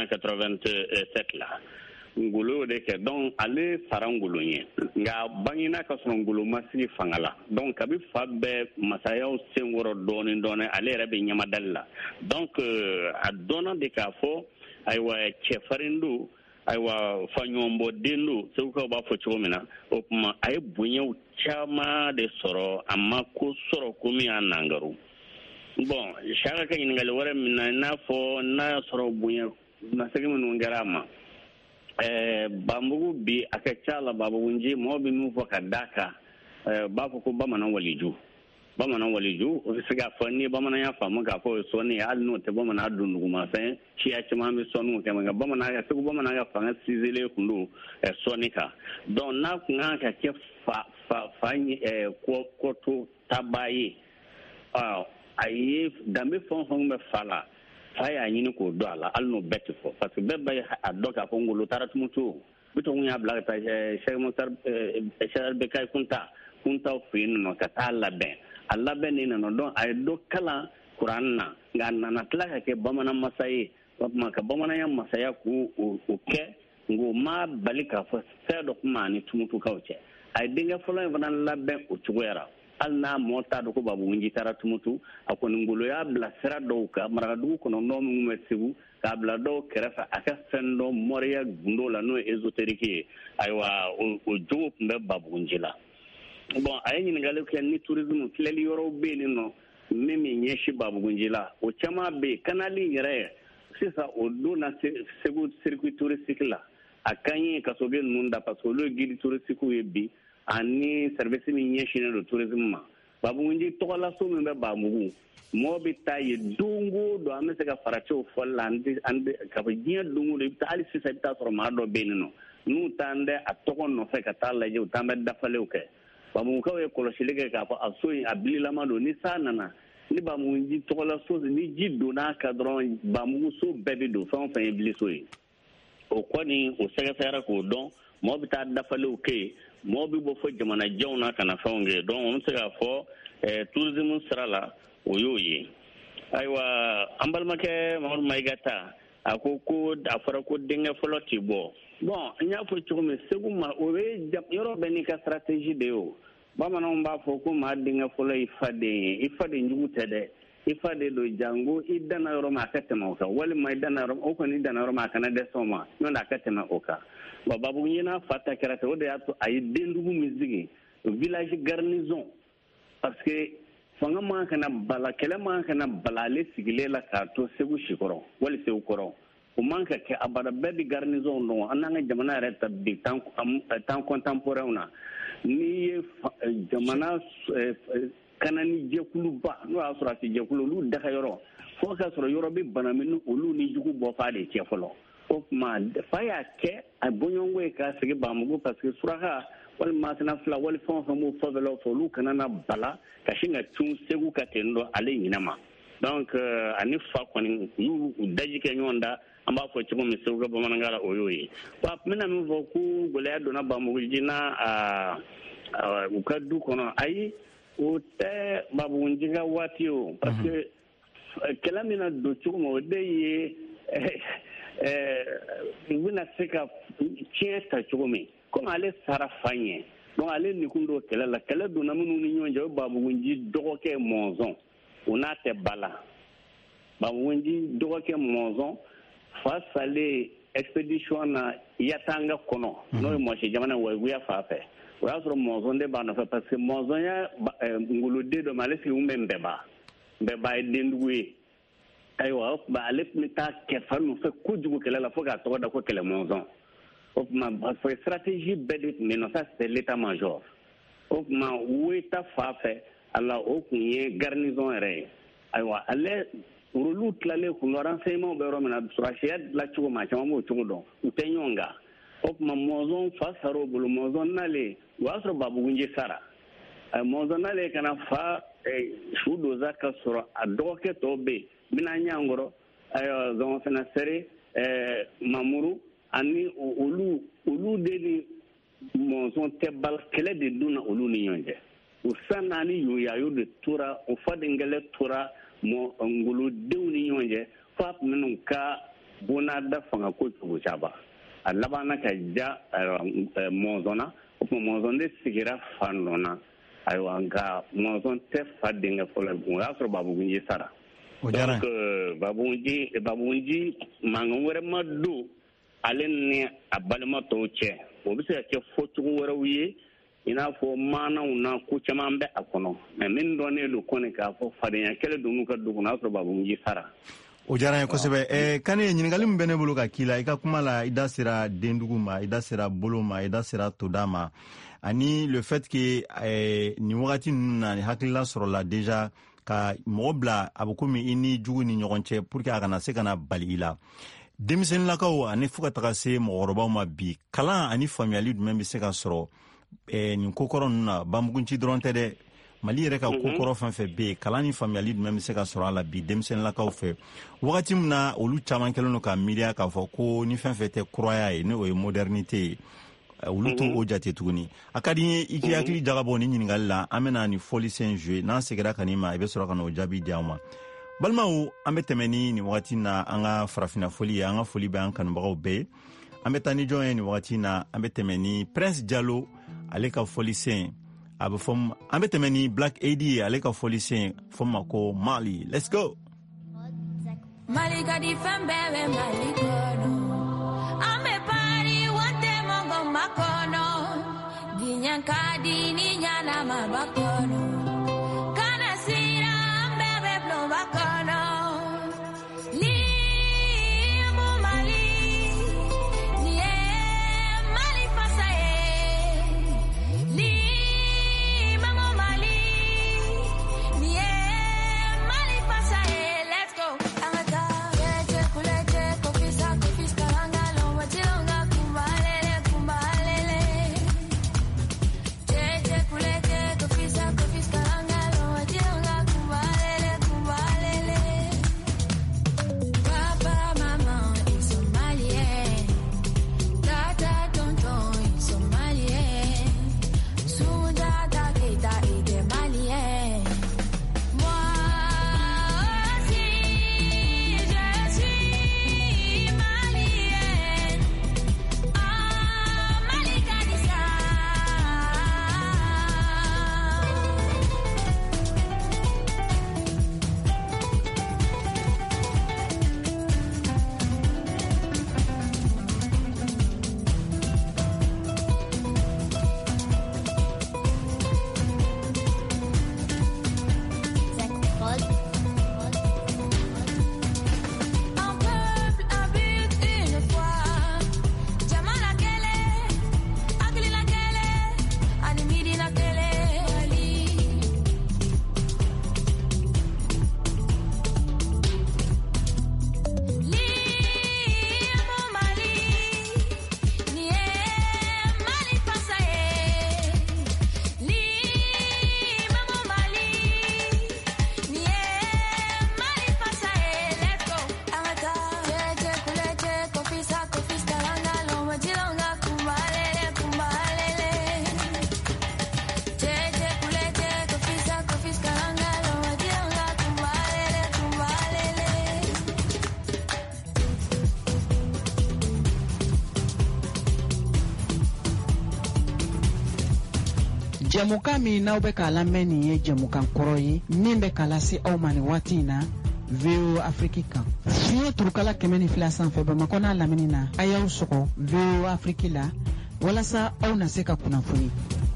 Speaker 5: 1787 la Ngolo y'o de kɛ donc ale sara Ngolo ɲɛ nka bangina ka sɔrɔ Ngolo ma sigi fanga la donc kabi fa bɛɛ masayaw senkɔrɔ dɔɔnin dɔɔnin ale yɛrɛ bɛ ɲamadali la donc a dɔnna de k'a fɔ ayiwa cɛfarin don ayiwa faɲɔgɔnbɔden don segukaw b'a fɔ cogo min na o tuma a ye bonyaw caman de sɔrɔ a ma ko sɔrɔ ko min y'a nangaru bon Saka ka ɲininkali wɛrɛ min na i n'a fɔ n'a y'a sɔrɔ bonya masakɛ minnu kɛra a ma banbugu bi a ka ca la banbugunci mɔgɔ bɛ min fɔ ka d'a kan b'a fɔ ko bamanan waliju o bɛ se k'a fɔ ni bamananya faamu k'a fɔ o ye sɔnni hali n'o tɛ bamanan dun dugumafɛn siya caman bɛ sɔnniw kɛ nka bamanan ka fanga sinsinlen tun don sɔnni kan donc n'a kun kan ka kɛ fa kɔto taba ye a ye danbe fɛn o fɛn bɛ fa la fa y'a ɲini k'o dɔn a la hali n'o bɛɛ tɛ fɔ parce que bɛɛ b'a a dɔn k'a fɔ Ngolo taara tumutu Bitɔn y'a bila ka taa Sɛki Bekayi Kuntaw fɛ yen nɔ ka taa labɛn a labɛn de nana dɔn a ye dɔ kalan kuran na nka a nana tila ka kɛ bamanan masa ye o tuma ka bamananya masaya k'o kɛ nka o ma bali k'a fɔ fɛn dɔ kuma ani tumutukaw cɛ a ye denkɛ fɔlɔ in fana labɛn o cogoya la hali n'a mɔgɔ t'a dɔn ko Banbugunci taara tumutu a kɔni Ngolo y'a bila sira dɔw kan marakadugu kɔnɔ minnu bɛ Segu k'a bila dɔw kɛrɛfɛ a ka fɛn dɔ mɔriya gundo la n'o ye ésotérique ye ayiwa o jogo tun bɛ Banbugunci la bon a ye ɲininkali kɛ ni tourisme filɛli yɔrɔw bɛ yen nɔ min ɲɛsin Banbugunci la o caman bɛ yen kanali yɛrɛ sisan o don na Segu circuit touristique la a ka ɲi ka so bɛ ninnu da parce que olu ye guide touristique ye bi ani service min ɲɛsinnen don tourisme ma Banbugunci tɔgɔlaso min bɛ Banbugu mɔgɔ bɛ taa yen don o don an bɛ se ka faracɛw fɔli la ka fɔ diɲɛ don o don hali sisan i bɛ taa sɔrɔ maa dɔ bɛ yen nɔ n'u t'an dɛ a tɔgɔ nɔfɛ ka taa lajɛ u t'an bɛ dafalew kɛ Banbugukaw ye kɔlɔsili kɛ k'a fɔ a so in a bililama don ni san nana ni Banbugunci tɔgɔlaso ni ji donn'a kan dɔrɔn Banbugu so bɛɛ bɛ don fɛn o fɛn ye biliso ye o kɔni o sɛgɛsɛgɛra k'o dɔn mɔgɔ bɛ taa dafalew kɛ yen mɔgɔ bɛ bɔ fɔ jamanajanw na ka na fɛnw kɛ donc an bɛ se k'a fɔ tourisme sira la o y'o ye ayiwa an balimakɛ Mamadu Mayiga ta a ko a fɔra ko denkɛ fɔlɔ tɛ bɔ bon n y'a fɔ cogo min Segu ma o ye yɔrɔ bɛɛ n'i ka stratégie de ye o bamananw b'a fɔ ko maa denkɛ fɔlɔ i fa den ye i fa den jugu tɛ dɛ ifa de do jango idana yoro ma katema oka wali ma idana yoro o ko ni idana yoro ma kana de soma no da katema oka babu nyina fata kerata o de ato ay dendugu mizigi village garnison parce que fanga ma kana bala kele ma kana balale sigile la ka to segu shikoro wali segu koro o manka ke abada bedi garnison no ananga jamana reta bi tan contemporain na ni jamana kanani jekulu ba no asura ti jekulu lu daga yoro fo ka soro yoro bi banaminu olu ni jugu bo fa de ke folo o ma fa ya ke abonyongo e ka sigi ba mugo parce que suraha wal masna fla wal fon mo fo velo fo lu kanana bala ka shinga tun segu ka tendo ale nyinama donc ani fa koni yu daji ke nyonda amba fo chimo mi segu ba manangala oyoyi wa mina mi vo ku gole do na ba mugo jina ukadu kono ayi o te babu njinga wati o parce que kelamina do chumo de ye wina seka chieta chumi comme ale sara fanye donc ale nikundo kela kela do na munu ni nyonja babu nji dogoke monzon ona te bala babu nji dogoke monzon face ale expedition na yatanga kono no mo shi jamana wa guya fafe o ya sɔrɔ mɔzɔn de b'a nɔfɛ parce que mɔzɔn ya ngoloden dɔ ma ale sigi kun bɛ nbɛba ye dendugu ye ayiwa o tuma ale tun bɛ taa kɛfa nɔfɛ kojugu kɛlɛ la fo k'a tɔgɔ da ko kɛlɛ mɔzɔn o tuma stratégie bɛɛ de tun bɛ yen nɔ ça c'est l'état major o tuma Weta fa fɛ ala o tun ye garnison yɛrɛ ye ayiwa ale olu tilalen kun renseignement bɛ yɔrɔ min na surasiya dilan cogo ma caman b'o cogo dɔn u tɛ ɲɔgɔn kan o tuma mɔzɔn fa sara o bolo mɔzɔn nalen o y'a sɔrɔ babugunji sara mɔzɔn nalen kana fa su doza ka sɔrɔ a dɔgɔkɛ tɔw bɛ yen mina ɲankɔrɔ ayiwa zɔnfɛnɛ sɛre mamuru ani olu de ni mɔzɔn tɛ bal kɛlɛ de dun na olu ni ɲɔgɔn cɛ o san naani yoyayo de tora o fadenkɛlɛ tora ngolodenw ni ɲɔgɔn cɛ fa tun minnu ka bonada fanga ko cogo caba a labanna ka ja mɔzɔn na o tuma mɔzɔn de sigira fan dɔ na ayiwa nka mɔzɔn tɛ fa denkɛ fɔlɔ o y'a sɔrɔ babugunji sara donc babugunji mankan wɛrɛ ma don ale ni a balima tɔw cɛ o bɛ se ka kɛ fɔcogo wɛrɛw ye i n'a fɔ maanaw na ko caman bɛ a kɔnɔ mɛ min dɔnnen don kɔni k'a fɔ fadenya kɛlɛ don n'u ka du kɔnɔ o y'a sɔrɔ babugunji sara.
Speaker 3: o diyara n ye kosɛbɛ kane ɲininkali min bɛ ne bolo ka k'i la i ka kuma la i da sera dendugu ma i da sera bolo ma i da sera toda ma ani le fait que nin wagati ninnu na hakilila sɔrɔla déjà ka mɔgɔ bila a bɛ komi i ni jugu ni ɲɔgɔn cɛ pour que a kana se ka na bali i la denmisɛnninlakaw ani fo ka taga se mɔgɔkɔrɔbaw ma bi kalan ani faamuyali jumɛn bɛ se ka sɔrɔ nin kokɔrɔ ninnu na banbugunci dɔrɔn tɛ dɛ mali yɛrɛ ka kokɔrɔ fɛn fɛn bɛ yen kalan ni faamuyali jumɛn bɛ se ka sɔrɔ a la bi denmisɛnninlakaw fɛ wagati min na olu caman kɛlen don ka miiriya k'a fɔ ko ni fɛn fɛn tɛ kuraya ye ni o ye modernité ye olu to o jate tuguni a ka di n ye i k'i hakili jagabɔ ni ɲininkali la an bɛna ni fɔlisen jouer n'an segira ka nin ma i bɛ sɔrɔ ka n'o jaabi di an ma balimaw an bɛ tɛmɛ ni nin wagati na an ka farafina foli ye an ka foli bɛ an kanubagaw bɛɛ ye an bɛ taa ni jɔn ye nin wagati na an bɛ tɛmɛ ni Prince Diallo ale ka fɔlisen a bɛ fɔ an bɛ tɛmɛ ni Black AD ye ale ka fɔlisen fɔ ma ko Mali let's go.
Speaker 12: Mali ka di fɛn bɛɛ bɛ Mali kɔnɔ an bɛ pari wante mɔgɔ makɔnɔ diɲɛ ka di ni ɲanama ba kɔnɔ kana sira an bɛɛ bɛ bulonba kɔnɔ limu Mali ni ye Mali fasa ye limu Mali ni ye Mali fasa ye let's go. Confisca
Speaker 1: Jamukan min n'aw bɛ k'a lamɛn nin ye jamukan kɔrɔ ye min bɛ k'a lase aw ma nin waati in na VOA Afrique kan. Fiɲɛ turukala 102 sanfɛ Bamakɔ n'a lamini na a y'aw sɔgɔ VOA Afrique la walasa aw na se ka kunnafoni.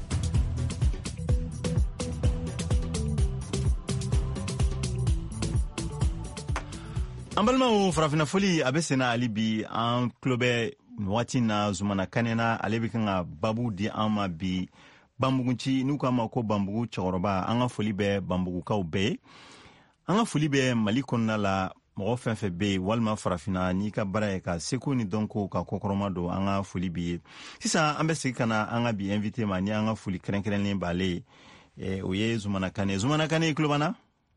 Speaker 3: An balimaw farafina foli a bɛ senna hali bi an tulo bɛ waati na Zumana Kane na ale bɛ kan ka babu di an ma bi Banbugunci n'u k'a ma ko Banbugu cɛkɔrɔba an ka foli bɛ Banbugukaw bɛɛ ye. An ka foli bɛ Mali kɔnɔna la mɔgɔ fɛn fɛn bɛ yen walima farafina n'i ka baara ye ka seko ni dɔnko ka kɔkɔrɔma don an ka foli b'i ye. Sisan an bɛ segin ka na an ka bi invité ma ni an ka foli kɛrɛnkɛrɛnlen b'ale ye o ye Zumana Kane. Zumana Kane i tulo b'an na?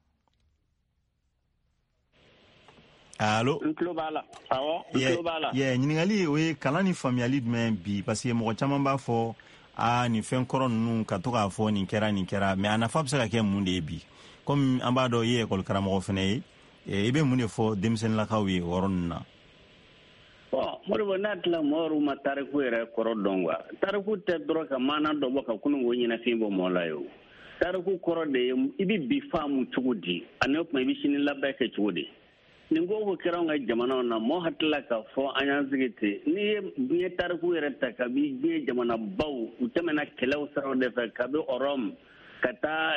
Speaker 3: Allo?
Speaker 5: N tulo b'a la. Awɔ, n tulo b'a la.
Speaker 3: Ɲininkali o ye kalan ni faamuyali jumɛn bi parce que mɔgɔ caman b'a fɔ nin fɛn kɔrɔ ninnu ka to k'a fɔ nin kɛra mais a nafa bɛ se ka kɛ mun de ye bi comme an b'a dɔn i ye école karamɔgɔ fana ye i bɛ mun de fɔ denmisɛnninlakaw ye o yɔrɔ ninnu na.
Speaker 5: Modibo n'a tila mɔgɔ yɛrɛ ma tariku yɛrɛ kɔrɔ dɔn quoi tariku tɛ dɔrɔn ka maana dɔ bɔ ka kununko ɲɛnafin bɔ mɔgɔ la ye o tariku kɔrɔ de ye i bɛ bi faamu cogo di ani o tuma i bɛ sini labɛn kɛ cogo di. Nin ko kɛra an ka jamanaw na mɔgɔ hakilila k'a fɔ an y'an sigi ten n'i ye tariku yɛrɛ ta kabi diɲɛ jamanabaw u tɛmɛna kɛlɛw siraw de fɛ kabi Rome ka taa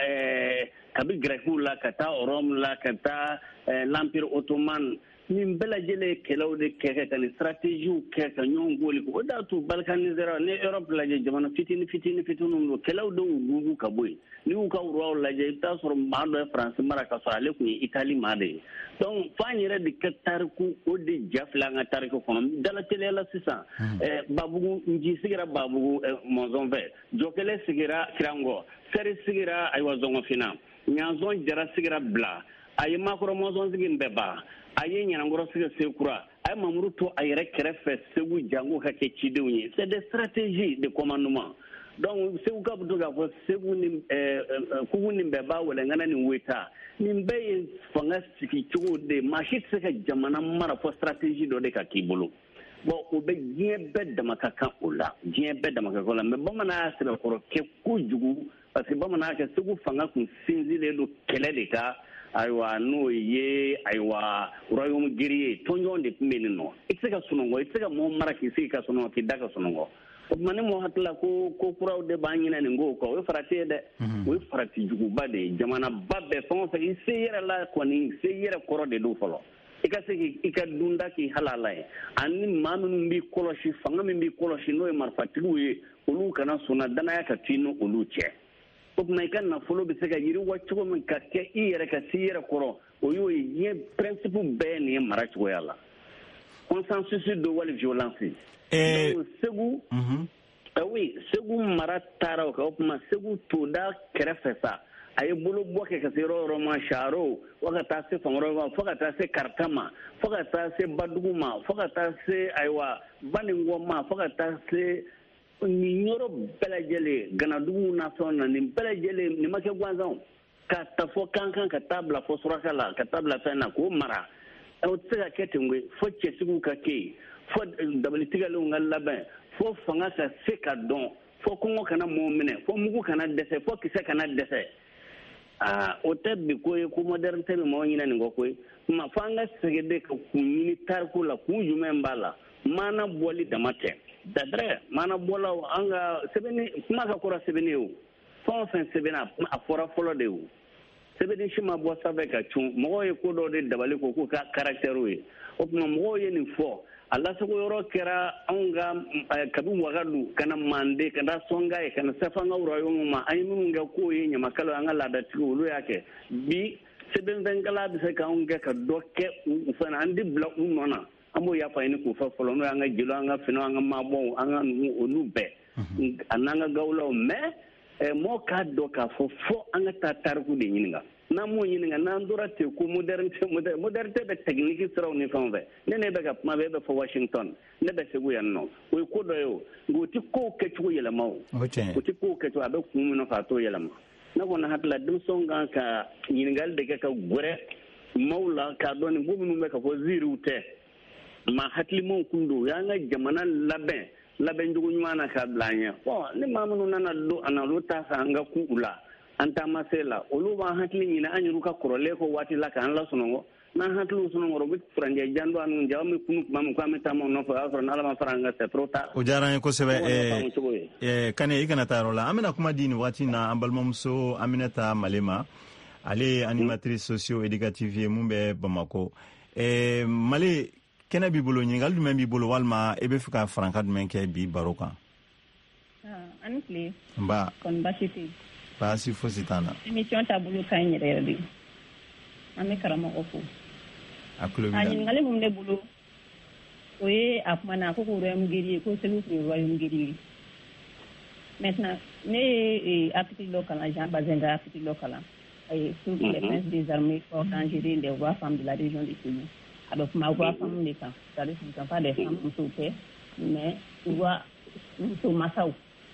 Speaker 5: kabi Grɛkiw la ka taa Rome la ka taa l'Empire Ottoman nin bɛɛ lajɛlen ye kɛlɛw de kɛ ka nin stratégies kɛ ka ɲɔgɔn goli o de y'a to balkanisera ni Europe lajɛ jamana fitinin don kɛlɛw dɔw gugu ka bɔ yen n'i y'u ka roi lajɛ i bɛ taa sɔrɔ maa dɔ ye France mara ka sɔrɔ ale tun ye Italie maa de ye donc f'an yɛrɛ de kɛ tariku o de ja filɛ an ka tariku kɔnɔ dalateliya la sisan Babugu Nji sigira Babugu Mɔnzɔn fɛ Jɔkɛlɛ sigira Kirangɔ Sɛri sigira ayiwa Zɔngɔfina Ɲanzɔn Jara sigira Bila a ye Makɔrɔ Mɔnzɔn sigi Nbɛba a ye Ɲanankɔrɔ sigi Sekura a ye Mamuru to a yɛrɛ kɛrɛfɛ Segu jango ka kɛ cidenw ye c'est des stratégies de commandement donc Segu ka bɛ to k'a fɔ Segu ni Kugu ni Nbɛba Wɛlɛngana ni Weta nin bɛɛ ye fanga sigi cogo de maa si tɛ se ka jamana mara fɔ stratégie dɔ de ka k'i bolo bon o bɛ diɲɛ bɛɛ dama ka kan o la diɲɛ bɛɛ dama ka kan o la mais bamanan y'a sɛbɛkɔrɔ kɛ kojugu parce que bamanan y'a kɛ Segu fanga kun sinsinlen don kɛlɛ de kan ayiwa n'o ye ayiwa royaume guerrier tɔnjɔn de tun bɛ nin nɔ i tɛ se ka sunɔgɔ i tɛ se ka mɔgɔ mara k'i sigi ka sunɔgɔ k'i da ka sunɔgɔ o tuma ne mɔgɔ hakilila ko kuraw de b'an ɲinɛ nin ko kan o ye farati ye dɛ o ye farati juguba de ye jamanaba bɛɛ fɛn o fɛn i se yɛrɛ la kɔni se yɛrɛ kɔrɔ de don fɔlɔ i ka se k'i ka dunda k'i halala ye ani maa minnu b'i kɔlɔsi fanga min b'i kɔlɔsi n'o ye marifatigiw ye olu kana sɔnna danaya ka to i ni olu cɛ o tuma i ka nafolo bɛ se ka yiriwa cogo min ka kɛ i yɛrɛ ka se yɛrɛ kɔrɔ o y'o ye diɲɛ principe bɛɛ nin ye mara cogoya la consensus don wali violence donc Segu oui Segu mara taara o kan o tuma Segu toda kɛrɛfɛ sa a ye bolo bɔ kɛ ka se yɔrɔ yɔrɔ ma Charo fo ka taa se Fankɔrɔ ma fo ka taa se Karata ma fo ka taa se Badugu ma fo ka taa se ayiwa Banikɔ ma fo ka taa se nin yɔrɔ bɛɛ lajɛlen Ganadugu na fɛnw na nin bɛɛ lajɛlen nin ma kɛ gansan ka taa fɔ Kankan ka taa bila fɔ Suraka la ka taa bila fɛn na k'o mara o tɛ se ka kɛ ten koyi fo cɛsigiw ka kɛ yen fo dabalitigɛlenw ka labɛn fo fanga ka se ka dɔn fo kɔngɔ kana mɔgɔw minɛ fo mugu kana dɛsɛ fo kisɛ kana dɛsɛ o tɛ bi ko ye ko modernité bɛ mɔgɔw ɲinɛ nin kɔ koyi ma fo an ka segin de ka kun ɲini tariku la kun jumɛn b'a la maana bɔli dama tɛ dadrɛ maana bɔlaw an ka sɛbɛnni kuma ka kɔrɔ sɛbɛnni ye o fɛn o fɛn sɛbɛnna a fɔra fɔlɔ de ye o sɛbɛnni si ma bɔ sanfɛ ka cun mɔgɔw ye ko dɔw de dabali ko k'u ka caractère ye o tuma mɔgɔw ye nin fɔ a lasago yɔrɔ kɛra anw ka kabi Wagadu ka na Mande ka na Sɔnga ye ka na Sɛfanga royaume ma an ye minnu kɛ k'o ye Ɲamakalaw an ka laadatigiw olu y'a kɛ bi sɛbɛnfɛnkala bɛ se k'anw kɛ ka dɔ kɛ u fana an de bila u nɔ na an b'o yafa ɲini k'u fɛ fɔlɔ n'o y'an ka jeliw an ka finɛw an ka maabɔw an ka ninnu olu bɛɛ a n'an ka gawulaw mais mɔgɔ k'a dɔn k'a fɔ fo an ka taa tariku de ɲininka n'an m'o ɲininka n'an tora ten ko modernité bɛ technique siraw ni fɛnw fɛ ne bɛ ka kuma bɛ e bɛ fɔ Washington ne bɛ Segu yan nɔ o ye ko dɔ ye o nka o tɛ kow kɛcogo yɛlɛma o o tɛ kow kɛcogo a bɛ kun min na k'a t'o yɛlɛma ne kɔni hakilila denmisɛnw kan ka ɲininkali de kɛ ka gɛrɛ maaw la k'a dɔn nin ko minnu bɛ ka fɔ ziiriw tɛ maa hakilimaw kun don o y'an ka jamana labɛn labɛn jugu ɲuman na ka bila ɲɛ ni maa minnu nana don a na olu ta fɛ an ka ku u la an taama se la olu b'an hakili ɲini an yɛrɛ ka kɔrɔlen ko waati la k'an lasunɔgɔ n'an hakiliw sunɔgɔ u bɛ furancɛ jan don an nun ja an bɛ kunu tuma min k'an bɛ taama o nɔfɛ o y'a sɔrɔ n'ala ma fara an ka c'est trop tard.
Speaker 3: O diyara an ye kosɛbɛ Kane i kana taa yɔrɔ la an bɛna kuma di nin waati na an balimamuso Aminata Malema ale ye animatrice socio-éducative ye mun bɛ Bamako Male kɛnɛ b'i bolo ɲininkali jumɛn b'i bolo walima e bɛ fɛ ka faranka jumɛn kɛ bi baro kan.
Speaker 13: Ani tile.
Speaker 3: Nba.
Speaker 13: Kɔni baasi tɛ yen.
Speaker 3: Baasi fosi t'an na.
Speaker 13: Émission taabolo ka ɲi yɛrɛ yɛrɛ de. An bɛ karamɔgɔ fo.
Speaker 3: A tulo b'i la.
Speaker 13: Ɲininkali mun ne bolo o ye a kuma na ko royaume guerrier ko selu tun ye royaume guerrier. Maintenant ne ye article dɔ kalan Jean Bazin ka article dɔ kalan sur les princes des armées forts dangereux des rois femmes de la région du Sahel. A bɛ kuma roi femme de kan, c'est-à-dire ce ne sont pas des femmes musow tɛ mais roi muso masaw.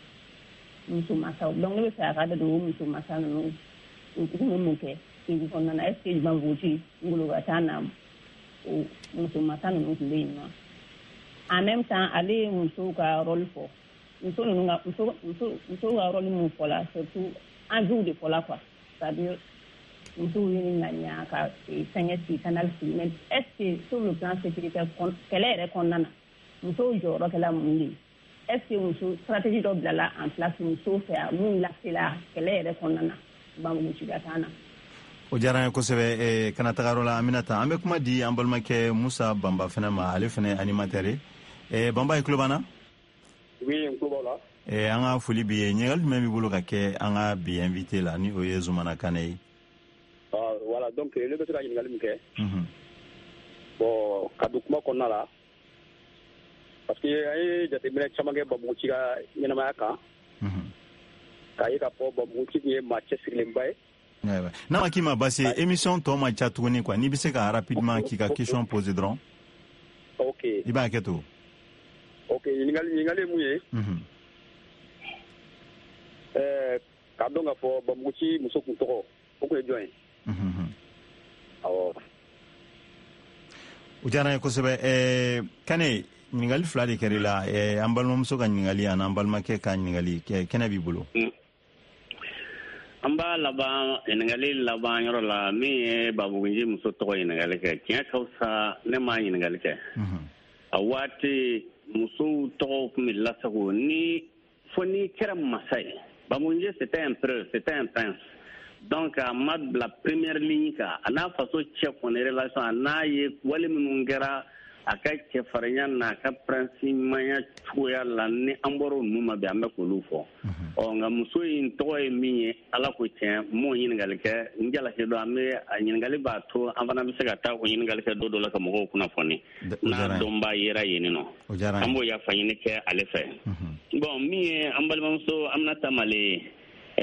Speaker 13: Donc ne bɛ fɛ a ka da don o muso masa ninnu u bɛ mun kɛ Segu kɔnɔna na est ce que Bangoji Ngolo ka na o muso masa ninnu tun bɛ yen nɔ. En même temps ale ye musow ka rôle fɔ muso ninnu ka musow ka rôle mun fɔ la surtout enjeux de fɔ la quoi c'est-à-dire musow ye ŋaniya ka fɛngɛ sigi canal sigi mais est ce que sur le plan sécuritaire kɛlɛ yɛrɛ kɔnɔna na musow jɔyɔrɔ kɛla mun de ye est ce que muso stratégie dɔ bilala en place musow fɛ mun lasela kɛlɛ yɛrɛ kɔnɔna na Bangoji ka taa na.
Speaker 3: O diyara an ye kosɛbɛ kana taga yɔrɔ la Aminata an bɛ kuma di an balimakɛ Musa Bamba fana ma ale fana animateur ye Bamba i tulo b'an na.
Speaker 14: Oui n tulo b'aw la.
Speaker 3: An ka foli b'i ye ɲininkali jumɛn b'i bolo ka kɛ an ka bi invité la ni o ye Zumana Kane ye.
Speaker 14: Voilà donc ne bɛ se ka ɲininkali min kɛ. Bon ka don kuma kɔnɔna la parce que an ye jateminɛ caman kɛ Bangoji ka ɲɛnamaya kan. K'a ye k'a fɔ Bangoji tun ye maa cɛsirilenba ye.
Speaker 3: N'a ma k'i ma basi émission tɔ ma ca tuguni quoi n'i bɛ se ka rapidement k'i ka question poser dɔrɔn.
Speaker 14: Ok.
Speaker 3: I b'a kɛ to.
Speaker 14: Ok ɲininkali ye mun ye. K'a dɔn k'a fɔ Bangoji muso kun tɔgɔ o kun ye jɔn ye. Awɔ.
Speaker 3: O diyara an ye kosɛbɛ Kane ɲininkali fila de kɛra i la an balimamuso ka ɲininkali ani an balimakɛ ka ɲininkali kɛnɛ b'i bolo.
Speaker 5: An b'a laban ɲininkali laban yɔrɔ la min ye Bangoji muso tɔgɔ ɲininkali kɛ tiɲɛ ka fisa ne m'a ɲininkali kɛ a waati musow tɔgɔw tun bɛ lasago ni fo n'i kɛra masa ye Bangoji c'était un prince donc a ma bila première ligne kan a n'a faso cɛ kɔni relation a n'a ye wale minnu kɛra a ka cɛfarinya n'a ka prince-maya cogoya la ni an bɔra o ninnu ma bi an bɛ k'olu fɔ nka muso in tɔgɔ ye min ye ala ko tiɲɛ m'o ɲininkali kɛ n jalaki dɔn an bɛ a ɲininkali b'a to an fana bɛ se ka taa o ɲininkali kɛ dɔ la ka mɔgɔw kunnafoni n'a dɔnbaa yera yen nɔ an b'o yafa ɲini kɛ ale fɛ bon min ye an balimamuso Aminata Male ye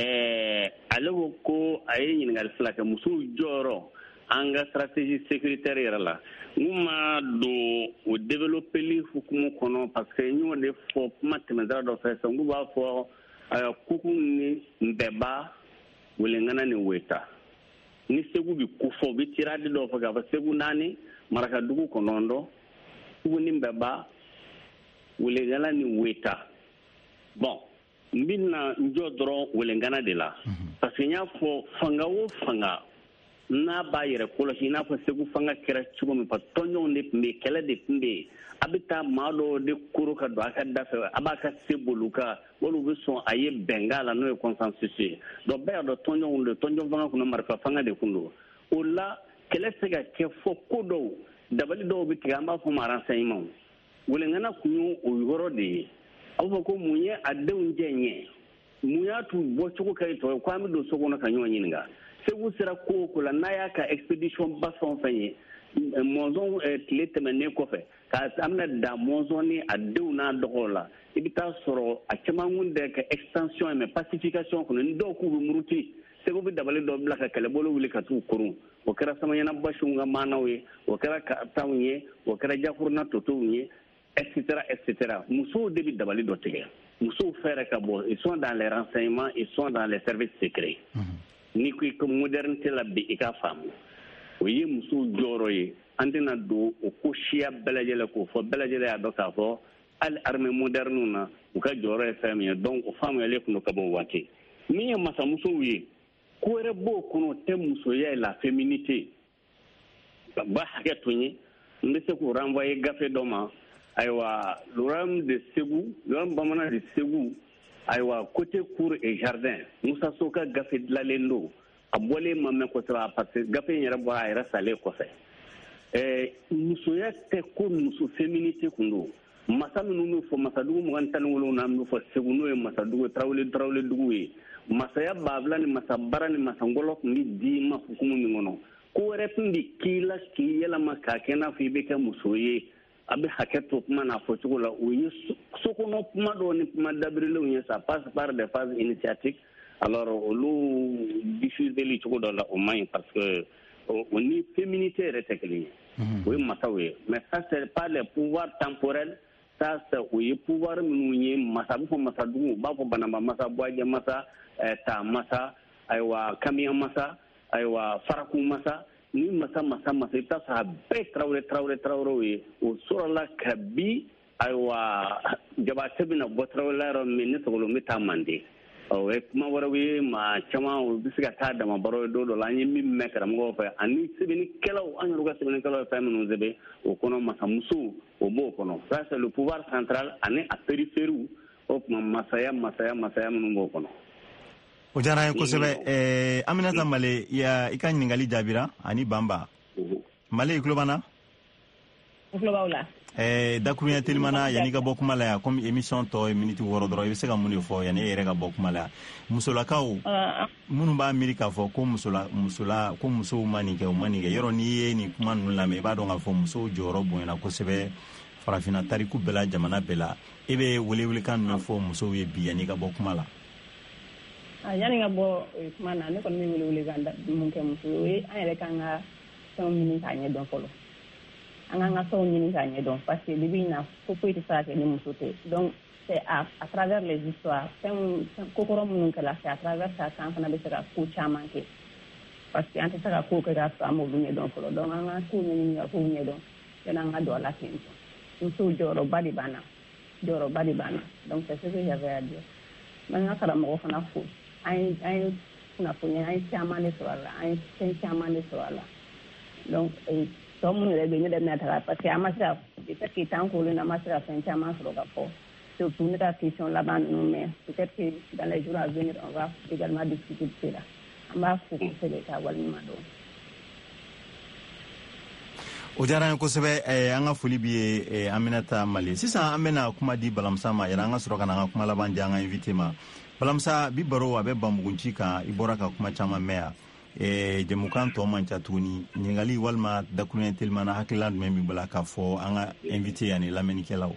Speaker 5: ale ko a ye ɲininkali fila kɛ musow jɔyɔrɔ an ka stratégie sécuritaire yɛrɛ la n ma don o développeli hukumu kɔnɔ parce que n y'o de fɔ kuma tɛmɛsira dɔ fɛ n b'a fɔ kuku ni Nbɛba Welengana ni Weta ni Segu bi kofɔ u bɛ tirade dɔw fɔ k'a fɔ Segu 4 Marakadugu 9 Kuku ni Nbɛba Welengana ni Weta bon n bɛna n jɔ dɔrɔn Welengana de la parce que n y'a fɔ fanga o fanga n'a b'a yɛrɛ kɔlɔsi i n'a fɔ Segu fanga kɛra cogo min parce que tɔnjɔnw de tun bɛ yen kɛlɛ de tun bɛ yen a bɛ taa maa dɔw de koro ka don a ka da fɛ a b'a ka se boli kan wali u bɛ sɔn a ye bɛnkan la n'o ye consensus ye donc bɛɛ y'a dɔn tɔnjɔnw de tɔnjɔn fanga kun don marifa fanga de kun don o la kɛlɛ tɛ se ka kɛ fɔ ko dɔw dabali dɔw bɛ tigɛ an b'a fɔ ma renseignement Welengana kun ye o yɔrɔ de ye a b'a fɔ ko mun ye a denw jɛ ɲɛ mun y'a t'u bɔ cogo ka ɲi tɔ ko an bɛ don so kɔnɔ ka ɲɔgɔn ɲininka Segu sera ko o ko la n'a y'a ka expédition ba fɛn o fɛn ye mɔnzɔn tile tɛmɛnen kɔfɛ an bɛna dan mɔnzɔn ni a denw n'a dɔgɔw la i bɛ taa sɔrɔ a caman kun tɛ ka extension ye mais pacification kɔnɔ ni dɔw k'u bɛ muruti Segu bɛ dabali dɔ bila ka kɛlɛbolo wuli ka t'u koron o kɛra Samaɲana Basiw ka maanaw ye o kɛra Kaataw ye o kɛra Jakuruna Totow ye etc. Musow de bɛ dabali dɔ tigɛ musow fɛrɛ ka bɔ ils sont dans les renseignements ils sont dans les services secrets ni ko i ka modernité la bi i ka faamu o ye musow jɔyɔrɔ ye an tɛna don o ko siya bɛɛ lajɛlen k'o fɔ bɛɛ lajɛlen y'a dɔn k'a fɔ al armée moderne na u ka jɔyɔrɔ ye fɛn min ye donc o faamuyalen kun do ka bɔ waati min ye masamusow ye ko wɛrɛ b'o kɔnɔ tɛ musoya la féminité ba hakɛ to n ye n bɛ se k'o renvoyer gafe dɔ ma ayiwa l'ORAM de Ségou l'ORAM bamanan de Ségou ayiwa côté cour et jardin Musa Sow ka gafe dilanlen do a bɔlen ma mɛn kosɛbɛ parce que gafe in yɛrɛ bɔra a yɛrɛ salen kɔfɛ musoya tɛ ko muso féminité kun do masa minnu bɛ fɔ masadugu 27 na bɛ fɔ Segu n'o ye masadugu Tarawele dugu ye masaya babila ni masabara ni masangɔlɔ tun bɛ di ma hukumu min kɔnɔ ko wɛrɛ tun bɛ k'i la k'i yɛlɛma k'a kɛ n'a fɔ i bɛ kɛ muso ye a bɛ hakɛ to kuma n'a fɔcogo la o ye sokɔnɔ kuma dɔw ni kuma dabirilenw ye ça passe par des phases initiatiques alors olu diffuseli cogo dɔ la o man ɲi parce que o ni féminité yɛrɛ tɛ kelen ye o ye masaw ye mais ça c'est pas les pouvoirs temporels ça c'est o ye pouvoir minnu ye masa a bɛ fɔ masadugu u b'a fɔ banamba masa buwajɛ masa ta masa ayiwa kamiya masa ayiwa faraku masa ni masa i bɛ taa sɔrɔ a bɛɛ tarawelew ye o sɔrɔla ka bi ayiwa jabatɛ bɛna bɔ tarawele yɔrɔ min ne sɔgɔlen bɛ taa mande o ye kuma wɛrɛw ye maa caman o bɛ se ka taa damabaro ye don dɔ la an ye min mɛn karamɔgɔw fɛ ani sɛbɛnnikɛlaw an yɛrɛ ka sɛbɛnnikɛlaw ye fɛn minnu sɛbɛn o kɔnɔ masamusow o b'o kɔnɔ ça c'est le pouvoir central ani a périphériw o tuma masaya minnu b'o kɔnɔ.
Speaker 3: o diyara n ye kosɛbɛ Aminata Male i ka ɲininkali jaabira ani Banba Male i tulo b'an na.
Speaker 13: n tulo b'aw la.
Speaker 3: dakurunya telimana yani ka bɔ kuma la yan comme émission tɔ ye minute 6 dɔrɔn i bɛ se ka mun de fɔ yani e yɛrɛ ka bɔ kuma la yan musolakaw minnu b'a miiri k'a fɔ ko ko musow ma nin kɛ u ma nin kɛ yɔrɔ n'i ye nin kuma ninnu lamɛn i b'a dɔn k'a fɔ musow jɔyɔrɔ bonyana kosɛbɛ farafinna tariku bɛɛ la jamana bɛɛ la e bɛ welewelekan min fɔ musow ye bi yani ka bɔ kuma la.
Speaker 13: yani ka bɔ kuma na ne kɔni bɛ welewelekan mun kɛ musow ye an yɛrɛ kan ka fɛnw ɲini k'a ɲɛdɔn fɔlɔ. an kan ka fɛnw ɲini k'a ɲɛdɔn parce que depuis in na ko foyi tɛ se ka kɛ ni muso tɛ donc c'est à travers les histoires fɛn kokɔrɔ minnu kɛra c'est à travers ça an fana bɛ se ka ko caman kɛ parce que an tɛ se ka ko kɛ k'a sɔrɔ an m'olu ɲɛdɔn fɔlɔ donc an ka kow ɲini ka kow ɲɛdɔn yanni an ka don a la ten tɔ musow jɔyɔrɔba de b'an na donc c'est ce que j'avais à dire n ka karamɔgɔ fana fo an ye kunnafoniya an ye caman de sɔrɔ a la an ye fɛn caman de sɔrɔ a la donc tɔ minnu yɛrɛ bɛ yen ne yɛrɛ bɛna taga parce que an ma se ka peut-être que temps kolen na an ma se ka fɛn caman sɔrɔ ka fɔ surtout ne ka question laban ninnu mais peut-être que dans les jours à venir on va également discuter de cela an b'a fo kosɛbɛ k'a waleɲuman dɔn.
Speaker 3: o diyara n ye kosɛbɛ an ka foli b'i ye Aminata Male sisan an bɛna kuma di Balamusa ma yɛrɛ an ka sɔrɔ ka na an ka kuma laban di an ka invité ma Balamusa bi baro a bɛ Banbugunci kan i bɔra ka kuma caman mɛn yan jɛmukan tɔ man ca tuguni ɲininkali walima dakuruɲɛ telimana hakilila jumɛn b'i bolo k'a fɔ an ka invité ani lamɛnnikɛlaw.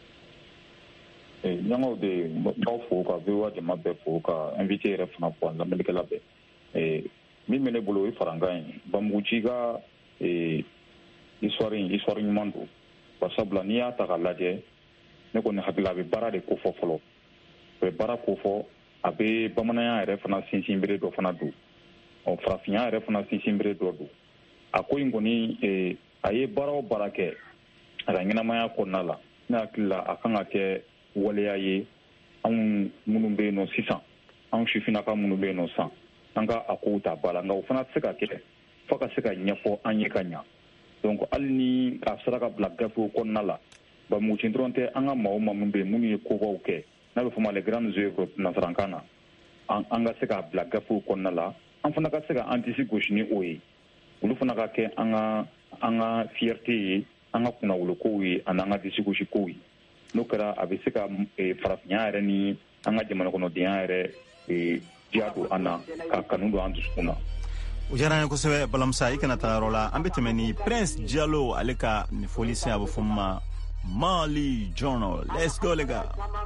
Speaker 15: ɲɛŋɛw de b'aw fo ka VOA jama bɛɛ fo ka invité yɛrɛ fana fo a lamɛnnikɛla bɛɛ min bɛ ne bolo o ye farankan ye Banbugunci ka histoire ɲuman don barisabula n'i y'a ta k'a lajɛ ne kɔni hakili a bɛ baara de kofɔ fɔlɔ a bɛ baara kofɔ a bɛ bamananya yɛrɛ fana sinsinbere dɔ fana don farafinya yɛrɛ fana sinsinbere dɔ don a ko in kɔni a ye baara o baara kɛ a ka ɲɛnamaya kɔnɔna la ne hakili la a kan ka kɛ waleya ye anw minnu bɛ yen nɔ sisan anw sifinnaka minnu bɛ yen nɔ sisan an ka a kow ta ba la nka o fana tɛ se ka kɛ fo ka se ka ɲɛfɔ an ye ka ɲa donc hali ni a sera ka bila gafew kɔnɔna la Banbugunci dɔrɔn tɛ an ka maa o maa minnu bɛ yen minnu ye kobaw kɛ n'a bɛ fɔ ma les grandes œuvres nansarakan na an ka se k'a bila gafew kɔnɔna la an fana ka se ka an disi gosi ni o ye olu fana ka kɛ an ka fierté ye an ka kunnawolokow ye ani an ka disi gosi kow ye n'o kɛra a bɛ se ka farafinya yɛrɛ ni an ka jamana kɔnɔdenya yɛrɛ diya don an na ka kanu don an dusukun na.
Speaker 3: o diyara n ye kosɛbɛ Balamusa i kana taga yɔrɔ la an bɛ tɛmɛ ni Prince Diallo ale ka foli se a bɛ fɔ ma Mali Journal let's go lega.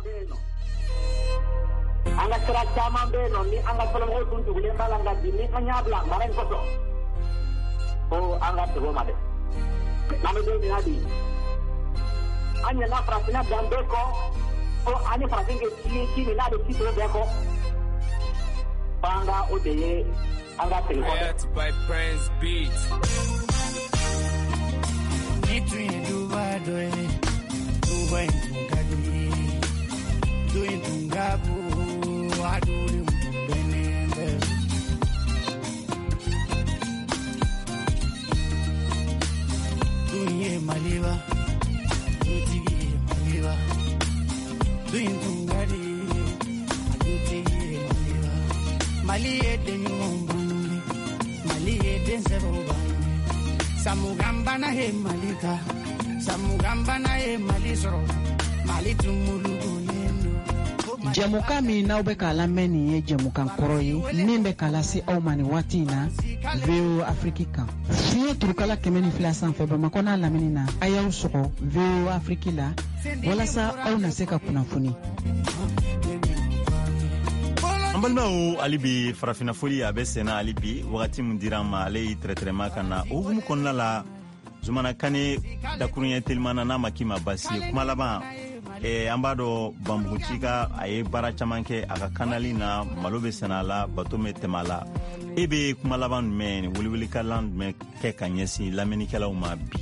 Speaker 16: an ka sira caman bɛ yen nɔ ni an ka fɔlɔmɔgɔw tun tugulen b'a la nka bi ni an y'a bila mara in kɔsɔn ko an ka segin o ma dɛ n'an bɛ don min na bi an ɲɛna farafinna dan bɛɛ kɔ ko an ye farafin kɛ ci min n'a bɛ ci tɔ bɛɛ kɔ fo an ka o de ye an ka segin kɔ dɛ. Ni tun ye duba dɔ ye duba in tun ka di
Speaker 4: sabu aduri benende duye maliba dutigi maliba duyin tungari dutigi maliba maliye denyumbani maliye denzebobani samugamba na he malika samugamba na he malisoro
Speaker 1: jamukan min n'aw bɛ k'a lamɛn nin ye jamukan kɔrɔ ye min bɛ k'a lase aw ma nin waati in na VO Afrique kan fiɲɛ turukala 102 sanfɛ Bamakɔ n'a lamini na a y'aw sɔgɔ VO Afrique la walasa aw na se ka kunnafoni.
Speaker 3: An balimaw hali bi farafina foli a bɛ senna hali bi wagati min dira an ma ale y'i traitement ka na o hukumu kɔnɔna la Zumana Kane dakuruɲɛ telimana n'a ma k'i ma basi ye kuma laban an b'a dɔn Banbuguci ka a ye baara caman kɛ a ka kanali na malo bɛ sɛnɛ a la bato bɛ tɛmɛ a la e bɛ kuma laban jumɛn welewelekalan jumɛn kɛ ka ɲɛsin lamɛnnikɛlaw ma bi.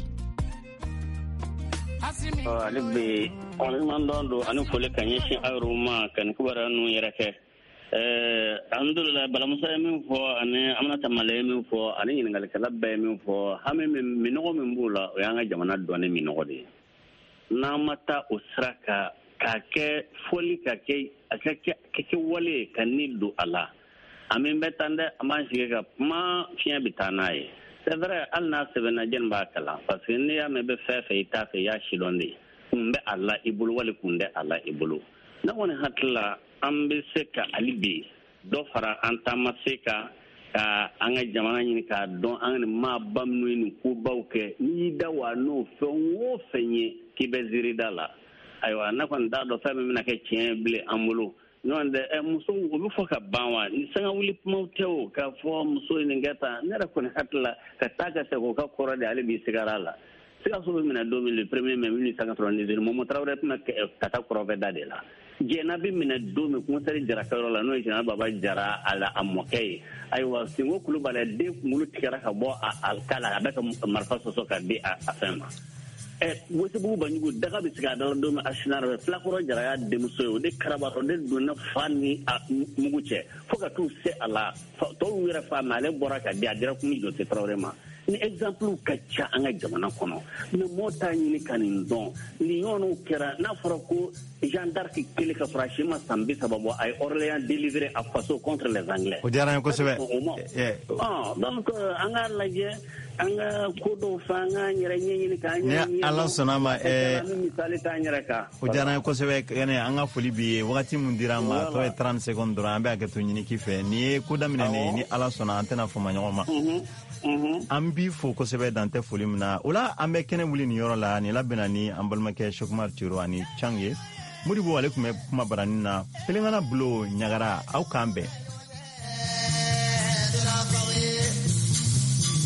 Speaker 5: ale bɛ waleɲumandɔn don ani foli ka ɲɛsin aw yɛrɛw ma ka nin kibaruya ninnu yɛrɛ kɛ alhamdulillah balamusa ye min fɔ ani Aminata Male ye min fɔ ani ɲiningalikɛla bɛɛ ye min fɔ hami minɔgɔ min b'u la o y'an ka jamana dɔnni minɔgɔ de ye n'an ma taa o sira k'a kɛ foli ka kɛ wale ka ni don a la a min bɛ tan dɛ an b'an sigi ka kuma fiɲɛ bɛ taa n'a ye c'est vrai hali n'a sɛbɛnna jɛni b'a kalan parce que n'i y'a mɛn bɛ fɛn fɛ i t'a fɛ i y'a sidɔn de kun bɛ a la i bolo wali kun tɛ a la i bolo ne kɔni hakili la an bɛ se ka hali bi dɔ fara an taama se ka an ka jamana ɲini k'a dɔn an ni maaba minnu ye nin kobaw kɛ n'i y'i da wa n'o fɛn o fɛn ye k'i bɛ ziiri da la ayiwa ne kɔni t'a dɔn fɛn min bɛna kɛ tiɲɛ bilen an bolo ɲɔgɔn tɛ muso o bɛ fɔ ka ban wa ni sanga wuli kumaw tɛ o k'a fɔ muso ye nin kɛ tan ne yɛrɛ kɔni hakili la ka taa ka segin o ka kɔrɔ de ale b'i sigara la Sikaso bɛ minɛ don min le premier mai 1999 Momo Traoré tɛna ka taa kɔrɔfɛ da de la jɛna bɛ minɛ don min kunsɛri jara kayɔrɔ la n'o ye Général Baba Jara a mɔkɛ ye ayiwa Senko Kulubali den kunkolo tigɛra ka bɔ a ka la a bɛ ka marifa sɔsɔ ka di a fɛn ma Wosibugu Banjugu daga bɛ sigi a da la don min Asinara fɛ Fulakɔrɔ Jara y'a denmuso ye o de karabaatɔ de donna fa ni mugu cɛ fo ka t'u se a la tɔw yɛrɛ fa mais ale bɔra ka di a dira kun Jose Traoré ma ni exemple ka ca an ka jamana kɔnɔ mais mɔgɔ t'a ɲini ka nin dɔn nin ɲɔgɔnw kɛra n'a fɔra ko Jeanne d'Arc kelen ka fara si ma san 30 bɔ a ye Orléans délivré a faso contre les Anglais.
Speaker 3: O diyara n ye kosɛbɛ.
Speaker 5: Donc an k'a lajɛ an ka ko dɔw fɛ an k'an yɛrɛ ɲɛɲini k'an ɲɛ
Speaker 3: ni Ala sɔnna ma
Speaker 5: misali t'an yɛrɛ kan.
Speaker 3: O diyara n ye kosɛbɛ an ka foli b'i ye wagati min dira an ma tɔ ye 30 secondes dɔrɔn an bɛ hakɛto ɲini k'i fɛ nin ye ko daminɛ ne ye ni Ala sɔnna an tɛna fama ɲɔgɔn ma. An b'i fo kosɛbɛ dan tɛ foli min na o la an bɛ kɛnɛ wuli nin yɔrɔ la nin labɛnna ni an balimakɛ Cheick Tiro ani Chang ye Modibo ale tun bɛ kuma baranin na Pelengana Bulo Ɲagara aw k'an bɛn